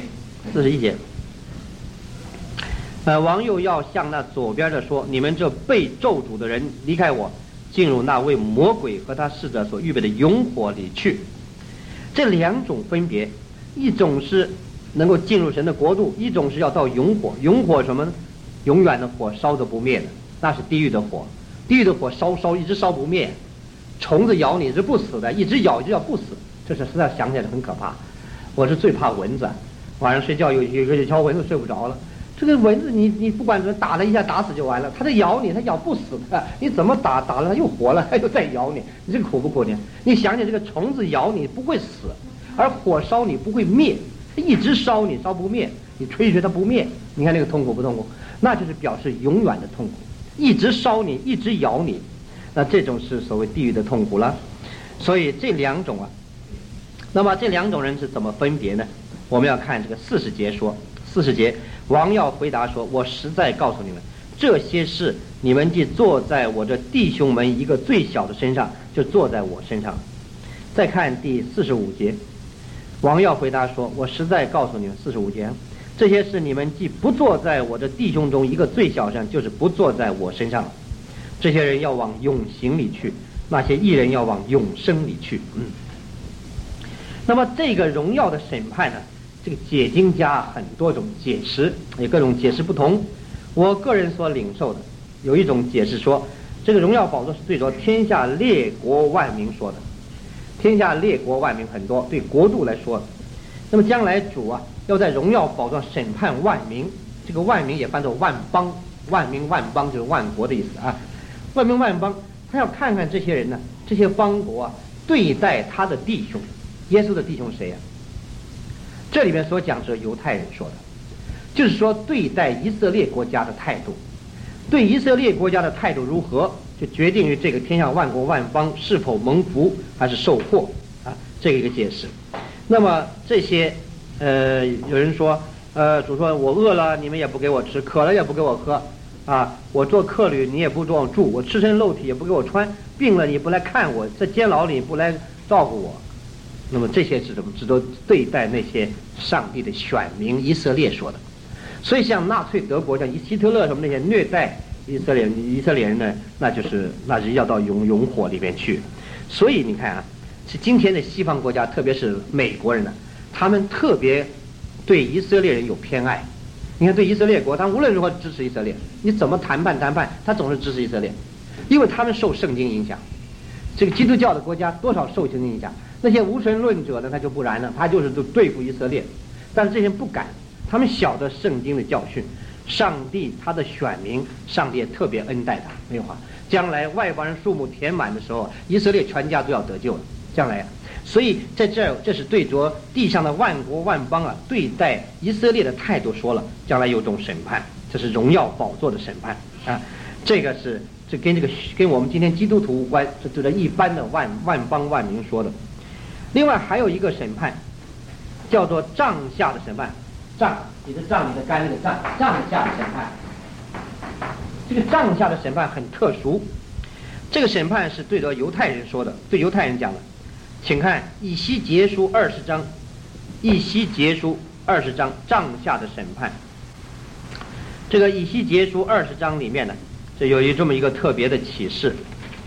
S1: 王又要向那左边的说：你们这被咒诅的人，离开我，进入那为魔鬼和他使者所预备的永火里去。这两种分别，一种是能够进入神的国度，一种是要到永火。永火什么呢？永远的火，烧得不灭的，那是地狱的火。地狱的火烧一直烧不灭，虫子咬你是不死的，一直咬不死。这是实在想起来很可怕。我是最怕蚊子，晚上睡觉有一条蚊子睡不着了。这个蚊子你不管怎么打了一下打死就完了，它在咬你，它咬不死的，你怎么打了它又活了，它又再咬你，你这个苦不苦呢？你想想这个虫子咬你不会死，而火烧你不会灭，它一直烧你烧不灭，你吹它不灭，你看那个痛苦不痛苦？那就是表示永远的痛苦，一直烧你，一直咬你，那这种是所谓地狱的痛苦了。所以这两种啊，那么这两种人是怎么分别呢？我们要看这个40节说，40节王要回答说：我实在告诉你们，这些事你们既坐在我这弟兄们一个最小的身上，就坐在我身上。再看第45节，王要回答说：我实在告诉你们，45节，这些事你们既不坐在我的弟兄中一个最小上，就是不坐在我身上。这些人要往永刑里去，那些义人要往永生里去。那么这个荣耀的审判呢，这个解经家很多种解释，也各种解释不同。我个人所领受的有一种解释说，这个荣耀宝座是对着天下列国万民说的，天下列国万民很多，对国度来说的。那么将来主啊要在荣耀宝座上审判万民，这个万民也翻作万邦，万民万邦就是万国的意思啊。万民万邦，他要看看这些人呢，这些邦国啊对待他的弟兄。耶稣的弟兄谁呀？这里面所讲是犹太人说的，就是说对待以色列国家的态度，对以色列国家的态度如何，就决定于这个天下万国万邦是否蒙福还是受祸啊，这个一个解释。那么这些有人说主说我饿了你们也不给我吃，渴了也不给我喝啊，我做客旅你也不做我住，我赤身露体也不给我穿，病了你不来看我，在监牢里不来照顾我。那么这些是什么？只都对待那些上帝的选民以色列说的。所以像纳粹德国像希特勒什么那些虐待以色列人呢，那是要到永火里面去。所以你看啊，是今天的西方国家，特别是美国人呢，他们特别对以色列人有偏爱。你看对以色列国，他无论如何支持以色列，你怎么谈判，他总是支持以色列，因为他们受圣经影响。这个基督教的国家多少受圣经影响，那些无神论者呢，他就不然了，他就是对付以色列。但是这些人不敢，他们晓得圣经的教训，上帝他的选民，上帝也特别恩待他，没有话。将来外邦人数目填满的时候，以色列全家都要得救了。将来所以在这是对着地上的万国万邦啊，对待以色列的态度说了，将来有种审判，这是荣耀宝座的审判啊。这个是跟我们今天基督徒无关，这对着一般的万邦万民说的。另外还有一个审判，叫做杖下的审判。杖，你的杖，你的杆，那个杖，杖下的审判。这个杖下的审判很特殊，这个审判是对着犹太人说的，对犹太人讲的。请看以西结书20章，以西结书20章杖下的审判。这个以西结书20章里面呢，这有这么一个特别的启示。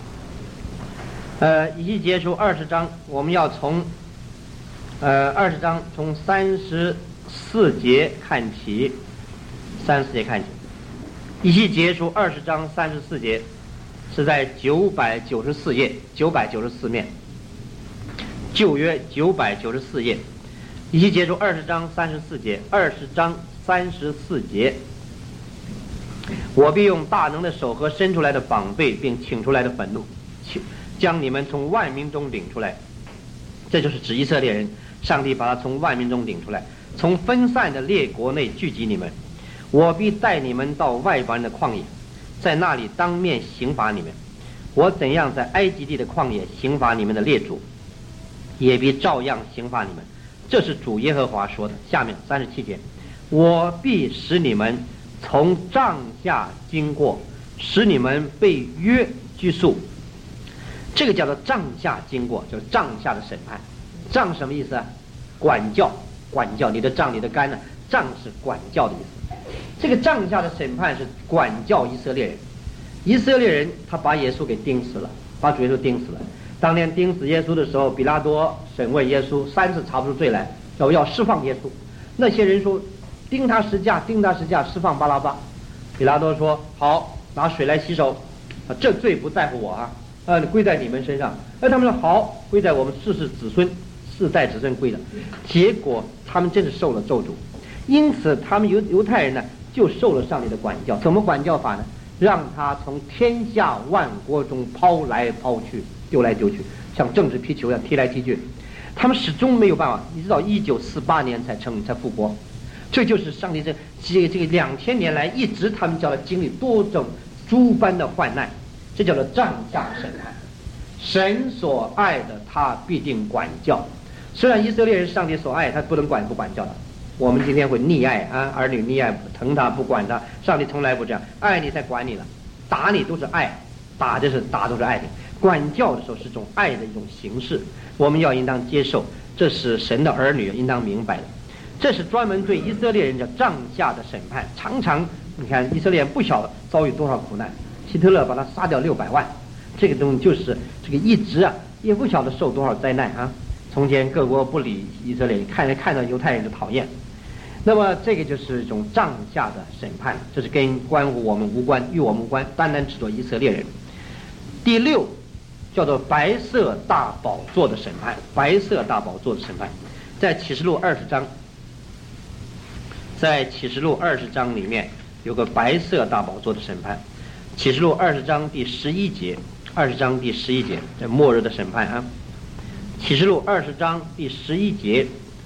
S1: 以西结书20章，我们要从20章从34节看起，34节看起。以西结书20章34节是在994页，994面，旧约994页。以西结书20章34节，20章34节。我必用大能的手和伸出来的膀臂，并请出来的愤怒，将你们从万民中领出来。这就是指以色列人，上帝把他从万民中领出来。 从分散的列国内聚集你们。我必带你们到外邦人的旷野，在那里当面刑罚你们。我怎样在埃及地的旷野刑罚你们的列祖，也必照样刑罚你们。这是主耶和华说的。下面37节，我必使你们从帐下经过，使你们被约拘束。这个叫做帐下经过，就是帐下的审判。帐什么意思啊？管教，管教你的杖你的竿呢？杖是管教的意思。这个帐下的审判是管教以色列人。以色列人他把耶稣给钉死了，把主耶稣钉死了。当年钉死耶稣的时候，比拉多审问耶稣3次查不出罪来，要释放耶稣。那些人说钉他十架，钉他十架，释放巴拉巴。比拉多说好，拿水来洗手，这罪不在乎我啊，归在你们身上。他们说好，归在我们世世子孙，世代子孙归的。结果他们真是受了咒诅，因此他们犹太人呢就受了上帝的管教。怎么管教法呢？让他从天下万国中抛来抛去，丢来丢去，像政治皮球一样踢来踢去。他们始终没有办法，一直到1948年才复国。这就是上帝这个2000年来一直他们叫他经历多种诸般的患难，这叫做帐下审判。神所爱的他必定管教。虽然以色列人上帝所爱，他不能不管教的。我们今天会溺爱儿女溺爱，疼他不管他，上帝从来不这样，爱你才管你了，打你都是爱，打都是爱你，管教的时候是种爱的一种形式，我们要应当接受，这是神的儿女应当明白的。这是专门对以色列人的帐下的审判。常常你看以色列人不晓得遭遇多少苦难，希特勒把他杀掉600万，这个东西就是这个一直也不晓得受多少灾难啊。从前各国不理以色列人，看到犹太人就讨厌。那么这个就是一种帐下的审判，这是关乎我们无关，与我们无关，单单指着以色列人。第6叫做白色大宝座的审判。白色大宝座的审判在启示录20章，在启示录20章里面有个白色大宝座的审判。启示录20章第11节，20章第11节，在末日的审判啊。启示录20章第11节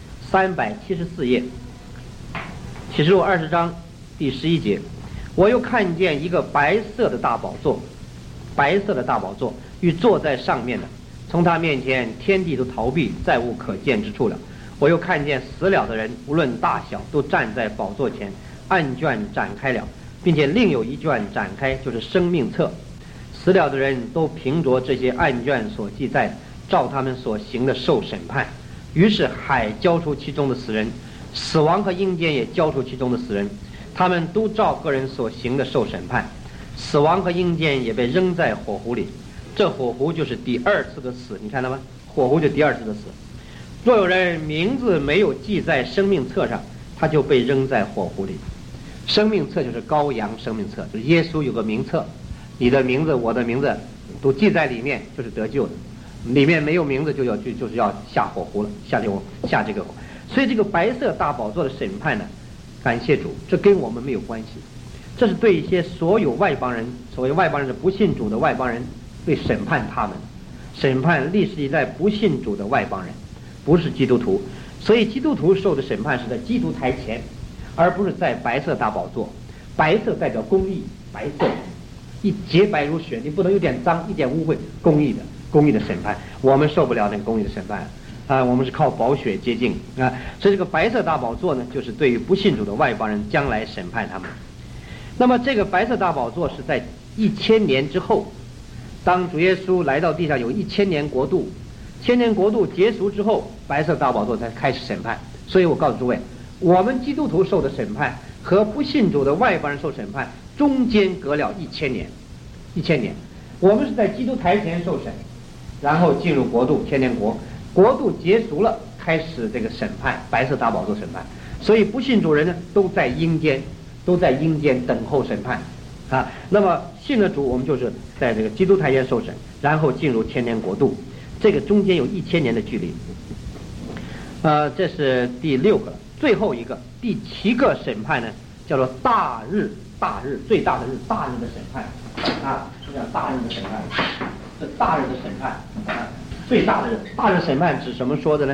S1: ，374页。启示录20章第11节，我又看见一个白色的大宝座，白色的大宝座与坐在上面的，从他面前天地都逃避，再无可见之处了。我又看见死了的人无论大小都站在宝座前，案卷展开了，并且另有一卷展开，就是生命册。死了的人都凭着这些案卷所记载，照他们所行的受审判。于是海交出其中的死人，死亡和阴间也交出其中的死人，他们都照个人所行的受审判。死亡和阴间也被扔在火湖里，这火湖就是第2次的死，你看到吗？火湖就第2次的死。若有人名字没有记在生命册上，他就被扔在火湖里。生命册就是羔羊生命册，就是耶稣有个名册，你的名字我的名字都记在里面，就是得救的。里面没有名字就是要下火湖了，下这个火。所以这个白色大宝座的审判呢，感谢主，这跟我们没有关系，这是对一些所有外邦人，所谓外邦人是不信主的外邦人，对审判他们，审判历史以来不信主的外邦人，不是基督徒。所以基督徒受的审判是在基督台前，而不是在白色大宝座。白色代表公义，白色一洁白如雪，你不能有点脏一点污秽，公义的审判，我们受不了那个公义的审判我们是靠宝血洁净所以这个白色大宝座呢，就是对于不信主的外邦人将来审判他们。那么这个白色大宝座是在1000年之后，当主耶稣来到地上有1000年国度，1000年国度结束之后，白色大宝座才开始审判。所以我告诉诸位，我们基督徒受的审判和不信主的外邦人受审判中间隔了1000年，1000年。我们是在基督台前受审，然后进入国度，千年国度结束了，开始这个审判，白色大宝座审判。所以不信主人呢，都在阴间等候审判那么信了主，我们就是在这个基督台前受审，然后进入千年国度，这个中间有1000年的距离这是第6个。最后一个第7个审判呢，叫做大日，最大的日，大日的审判是叫大日的审判。这大日的审判最大的日，大日审判指什么说的呢？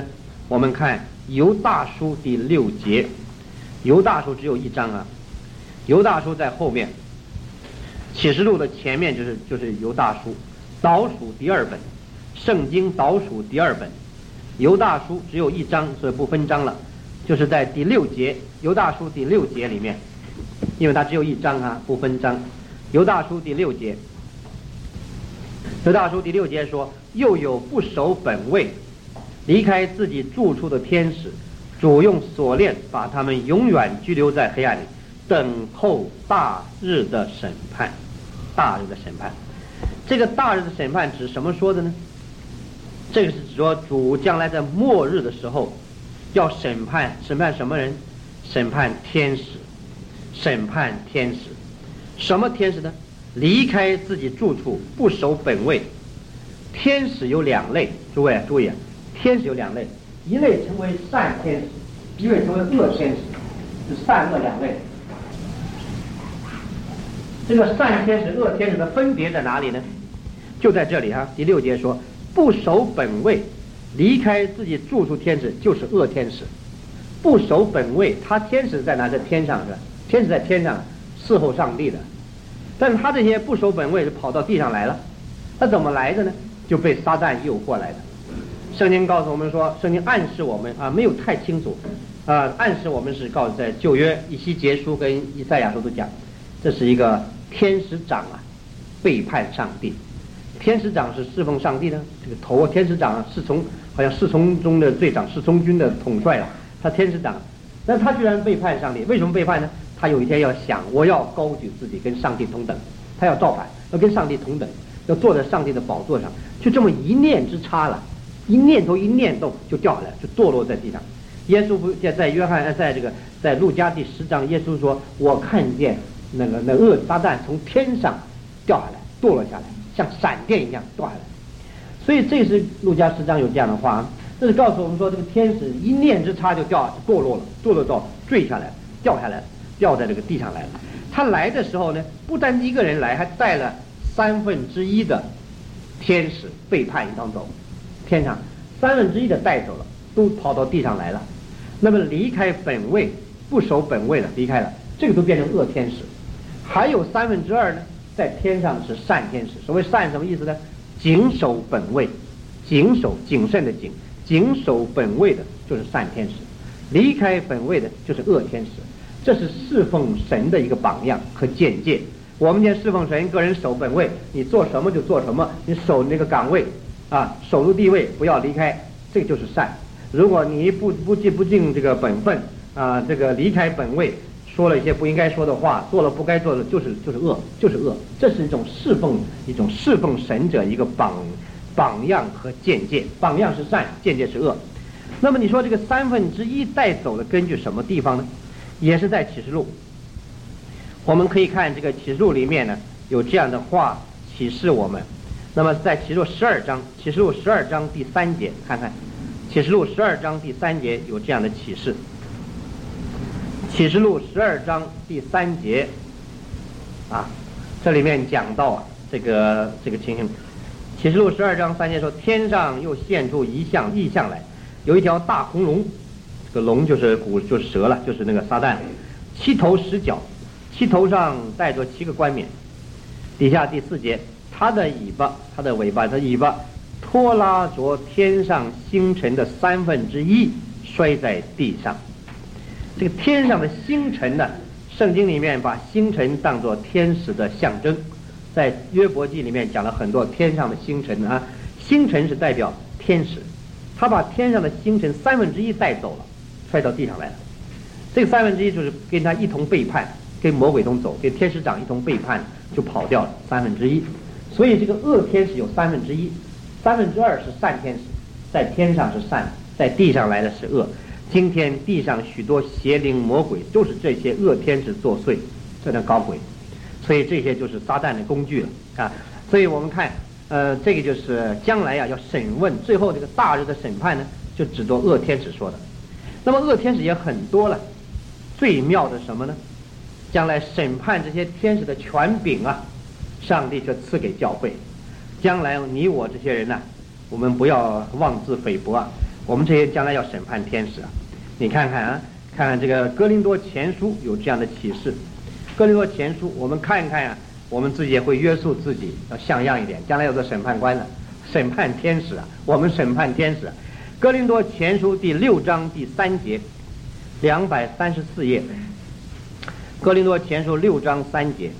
S1: 我们看犹大书第6节，犹大书只有1章啊，犹大书在后面，启示录的前面就是犹大书，倒数第2本，圣经倒数第2本，犹大书只有1章，所以不分章了，就是在第6节，犹大书第6节里面，因为它只有1章啊，不分章。犹大书第6节，犹大书第6节说，又有不守本位，离开自己住处的天使，主用锁链把他们永远拘留在黑暗里，等候大日的审判。大日的审判，这个大日的审判指什么说的呢？这个是指说主将来在末日的时候要审判什么人？审判天使，审判天使。什么天使呢？离开自己住处不守本位。天使有2类，诸位注意啊，天使有2类，一类称为善天使，一类称为恶天使，是善恶2类。这个善天使恶天使的分别在哪里呢？就在这里啊，第6节说，不守本位离开自己住处天使就是恶天使。不守本位，他天使在哪？在天上是吧？天使在天上伺候上帝的，但是他这些不守本位是跑到地上来了，他怎么来的呢？就被撒旦诱惑来的。圣经告诉我们说，圣经暗示我们啊，没有太清楚啊，暗示我们是告诉在旧约以西结书跟以赛亚书都讲，这是一个天使长啊背叛上帝。天使长是侍奉上帝的，这个头天使长好像侍从中的队长，侍从军的统帅啊，他天使长，但他居然背叛上帝，为什么背叛呢？他有一天要想，我要高举自己跟上帝同等，他要造反，要跟上帝同等，要坐在上帝的宝座上，就这么一念之差了，一念头一念动就掉下来，就堕落在地上。耶稣在路加第10章，耶稣说，我看见那恶撒旦从天上掉下来，堕落下来，像闪电一样掉下来。所以这是路加10章有这样的话，这是告诉我们说，这个天使一念之差就堕落了，堕落到坠下来，掉下来，掉在这个地上来了。他来的时候呢，不单一个人来，还带了1/3的天使背叛一趟走，天上1/3的带走了，都跑到地上来了。那么离开本位，不守本位了，离开了，这个都变成恶天使。还有2/3呢，在天上是善天使。所谓善什么意思呢？谨守本位，谨慎的谨守本位的就是善天使，离开本位的就是恶天使。这是侍奉神的一个榜样和见解。我们今天侍奉神，个人守本位，你做什么就做什么，你守那个岗位啊，守住地位，不要离开，这个就是善。如果你不尽这个本分啊，这个离开本位，说了一些不应该说的话，做了不该做的，就是恶，就是恶。这是一种侍奉神者一个榜样和见解。榜样是善，见解是恶。那么你说这个1/3带走的根据什么地方呢？也是在启示录。我们可以看这个启示录里面呢，有这样的话启示我们。那么在启示录12章，启示录12章第3节，看看启示录12章第3节有这样的启示。启示录12章第3节啊，这里面讲到啊这个情形。启示录12章3节说，天上又现出异象来，有一条大红龙，这个龙就是蛇了，就是那个撒旦，7头10脚，7头上带着7个冠冕。底下第4节，它的尾巴拖拉着天上星辰的1/3摔在地上。这个天上的星辰呢，圣经里面把星辰当作天使的象征，在约伯记里面讲了很多天上的星辰啊，星辰是代表天使，他把天上的星辰1/3带走了，摔到地上来了。这个1/3就是跟他一同背叛，跟魔鬼同走，跟天使长一同背叛，就跑掉了1/3。所以这个恶天使有1/3，2/3是善天使，在天上是善，在地上来的是恶。今天地上许多邪灵魔鬼都是这些恶天使作祟，这能搞鬼，所以这些就是撒旦的工具了啊。所以我们看这个就是将来要审问，最后这个大日的审判呢，就只做恶天使说的。那么恶天使也很多了，最妙的什么呢？将来审判这些天使的权柄啊，上帝就赐给教会。将来你我这些人呢，我们不要妄自菲薄啊， 我们这些将来要审判天使啊。你看看啊，看看这个哥林多前书有这样的启示。哥林多前书我们看一看啊，我们自己也会约束自己，要像样一点，将来要做审判官了，审判天使啊，我们审判天使啊。哥林多前书第6章第3节，234页。哥林多前书6章3节，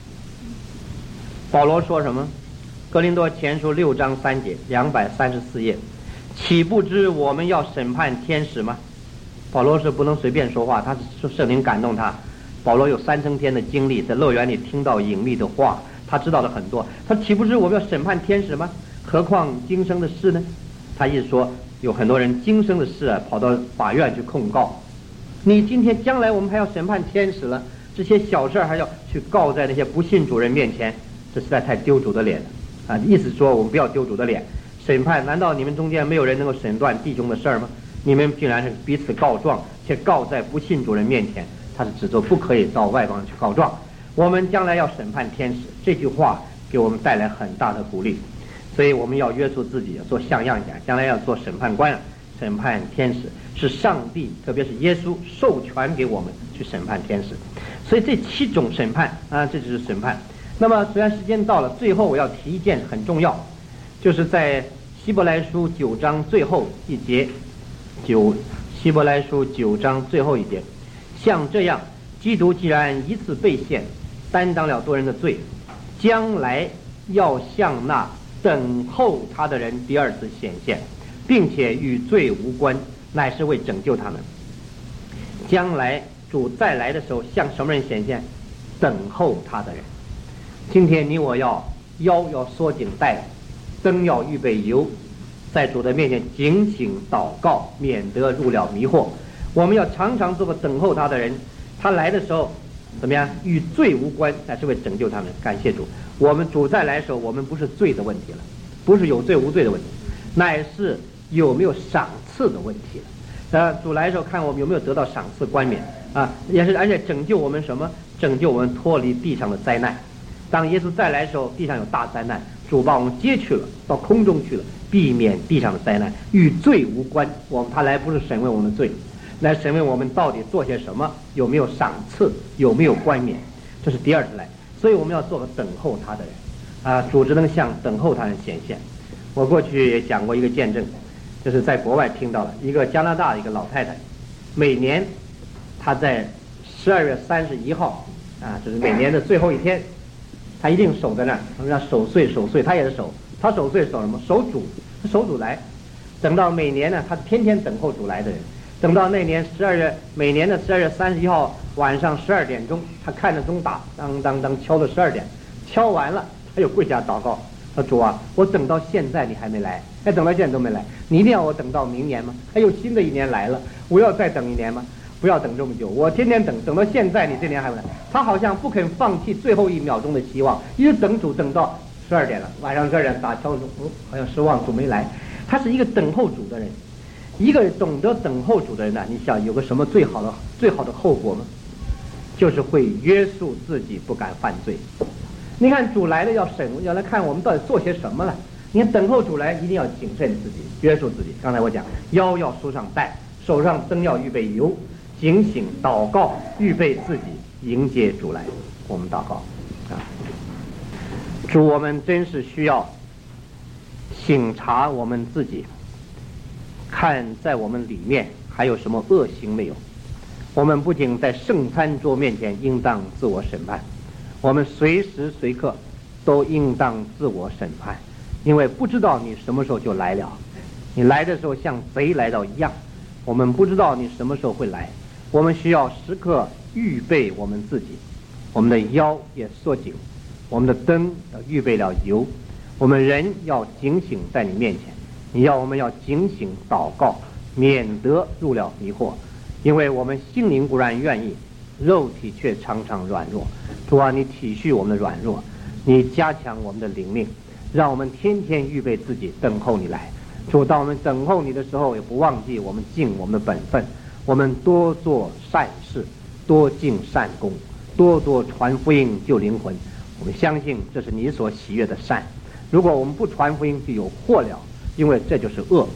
S1: 保罗说什么？哥林多前书6章3节，234页，岂不知我们要审判天使吗？保罗是不能随便说话，他是圣灵感动他。保罗有3升天的经历，在乐园里听到隐秘的话，他知道的很多。他岂不知我们要审判天使吗？何况今生的事呢？他一直说有很多人今生的事啊，跑到法院去控告。你今天将来我们还要审判天使了，这些小事还要去告在那些不信主人面前，这实在太丢主的脸了啊！意思说我们不要丢主的脸。审判，难道你们中间没有人能够审断弟兄的事儿吗？你们竟然是彼此告状，且告在不信主人面前。他是指责不可以到外邦去告状。我们将来要审判天使，这句话给我们带来很大的鼓励，所以我们要约束自己，要做像样一点。将来要做审判官，审判天使是上帝，特别是耶稣授权给我们去审判天使。所以这7种审判啊，这就是审判。那么虽然时间到了，最后我要提一件很重要，就是在希伯来书9章最后一节希伯来书9章最后一节，像这样，基督既然一次被献，担当了多人的罪，将来要向那等候他的人第2次显现，并且与罪无关，乃是为拯救他们。将来主再来的时候，向什么人显现？等候他的人。今天你我腰要缩紧带，灯要预备油，在主的面前警醒祷告，免得入了迷惑。我们要常常做个等候他的人，他来的时候怎么样？与罪无关，乃是为拯救他们。感谢主，我们主再来的时候，我们不是罪的问题了，不是有罪无罪的问题，乃是有没有赏赐的问题了。主来的时候，看我们有没有得到赏赐冠冕啊，而且拯救我们什么？拯救我们脱离地上的灾难。当耶稣再来的时候，地上有大灾难，主把我们接去了，到空中去了，避免地上的灾难，与罪无关。他来不是审问我们的罪，来审问我们到底做些什么，有没有赏赐，有没有冠冕，这是第2次来。所以我们要做个等候他的人啊，主只能向等候他人显现。我过去也讲过一个见证，就是在国外听到了一个加拿大的一个老太太，每年她在12月31号啊，就是每年的最后一天，她一定守在那儿，我们叫守岁，她也是守，她守岁守什么？守主，守主来。等到每年呢，她天天等候主来的人。等到那年每年的12月31号晚上12点钟，他看着钟打，当当当敲到12点，敲完了，他又跪下祷告，说主啊，我等到现在你还没来，等到现在都没来，你一定要我等到明年吗？还有新的一年来了，我要再等1年吗？不要等这么久，我天天等到现在，你这年还没来。他好像不肯放弃最后1秒钟的希望，一直等主等到12点了，晚上12点打敲钟，好像失望主没来。他是一个等候主的人。一个懂得等候主的人呢，你想有个什么最好的后果吗？就是会约束自己，不敢犯罪。你看主来了要来看我们到底做些什么了。你看等候主来一定要谨慎自己，约束自己。刚才我讲腰要束上带，手上灯要预备油，警醒祷告，预备自己迎接主来。我们祷告啊，主，我们真是需要省察我们自己，看在我们里面还有什么恶行没有。我们不仅在圣餐桌面前应当自我审判，我们随时随刻都应当自我审判，因为不知道你什么时候就来了，你来的时候像贼来到一样，我们不知道你什么时候会来，我们需要时刻预备我们自己，我们的腰也缩紧，我们的灯要预备了油，我们人要警醒在你面前，我们要警醒祷告，免得入了迷惑，因为我们心灵固然愿意，肉体却常常软弱。主啊，你体恤我们的软弱，你加强我们的灵命，让我们天天预备自己等候你来。主，当我们等候你的时候，也不忘记我们尽我们的本分，我们多做善事，多尽善功，多多传福音救灵魂。我们相信这是你所喜悦的善。如果我们不传福音，就有祸了，因为这就是恶。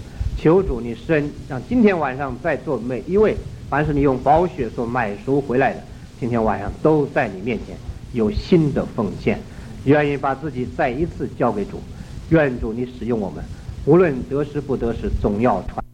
S1: 求主你施恩，让今天晚上在座每一位，凡是你用宝血所买赎回来的，今天晚上都在你面前有新的奉献，愿意把自己再一次交给主，愿主你使用我们，无论得失不得失，总要传。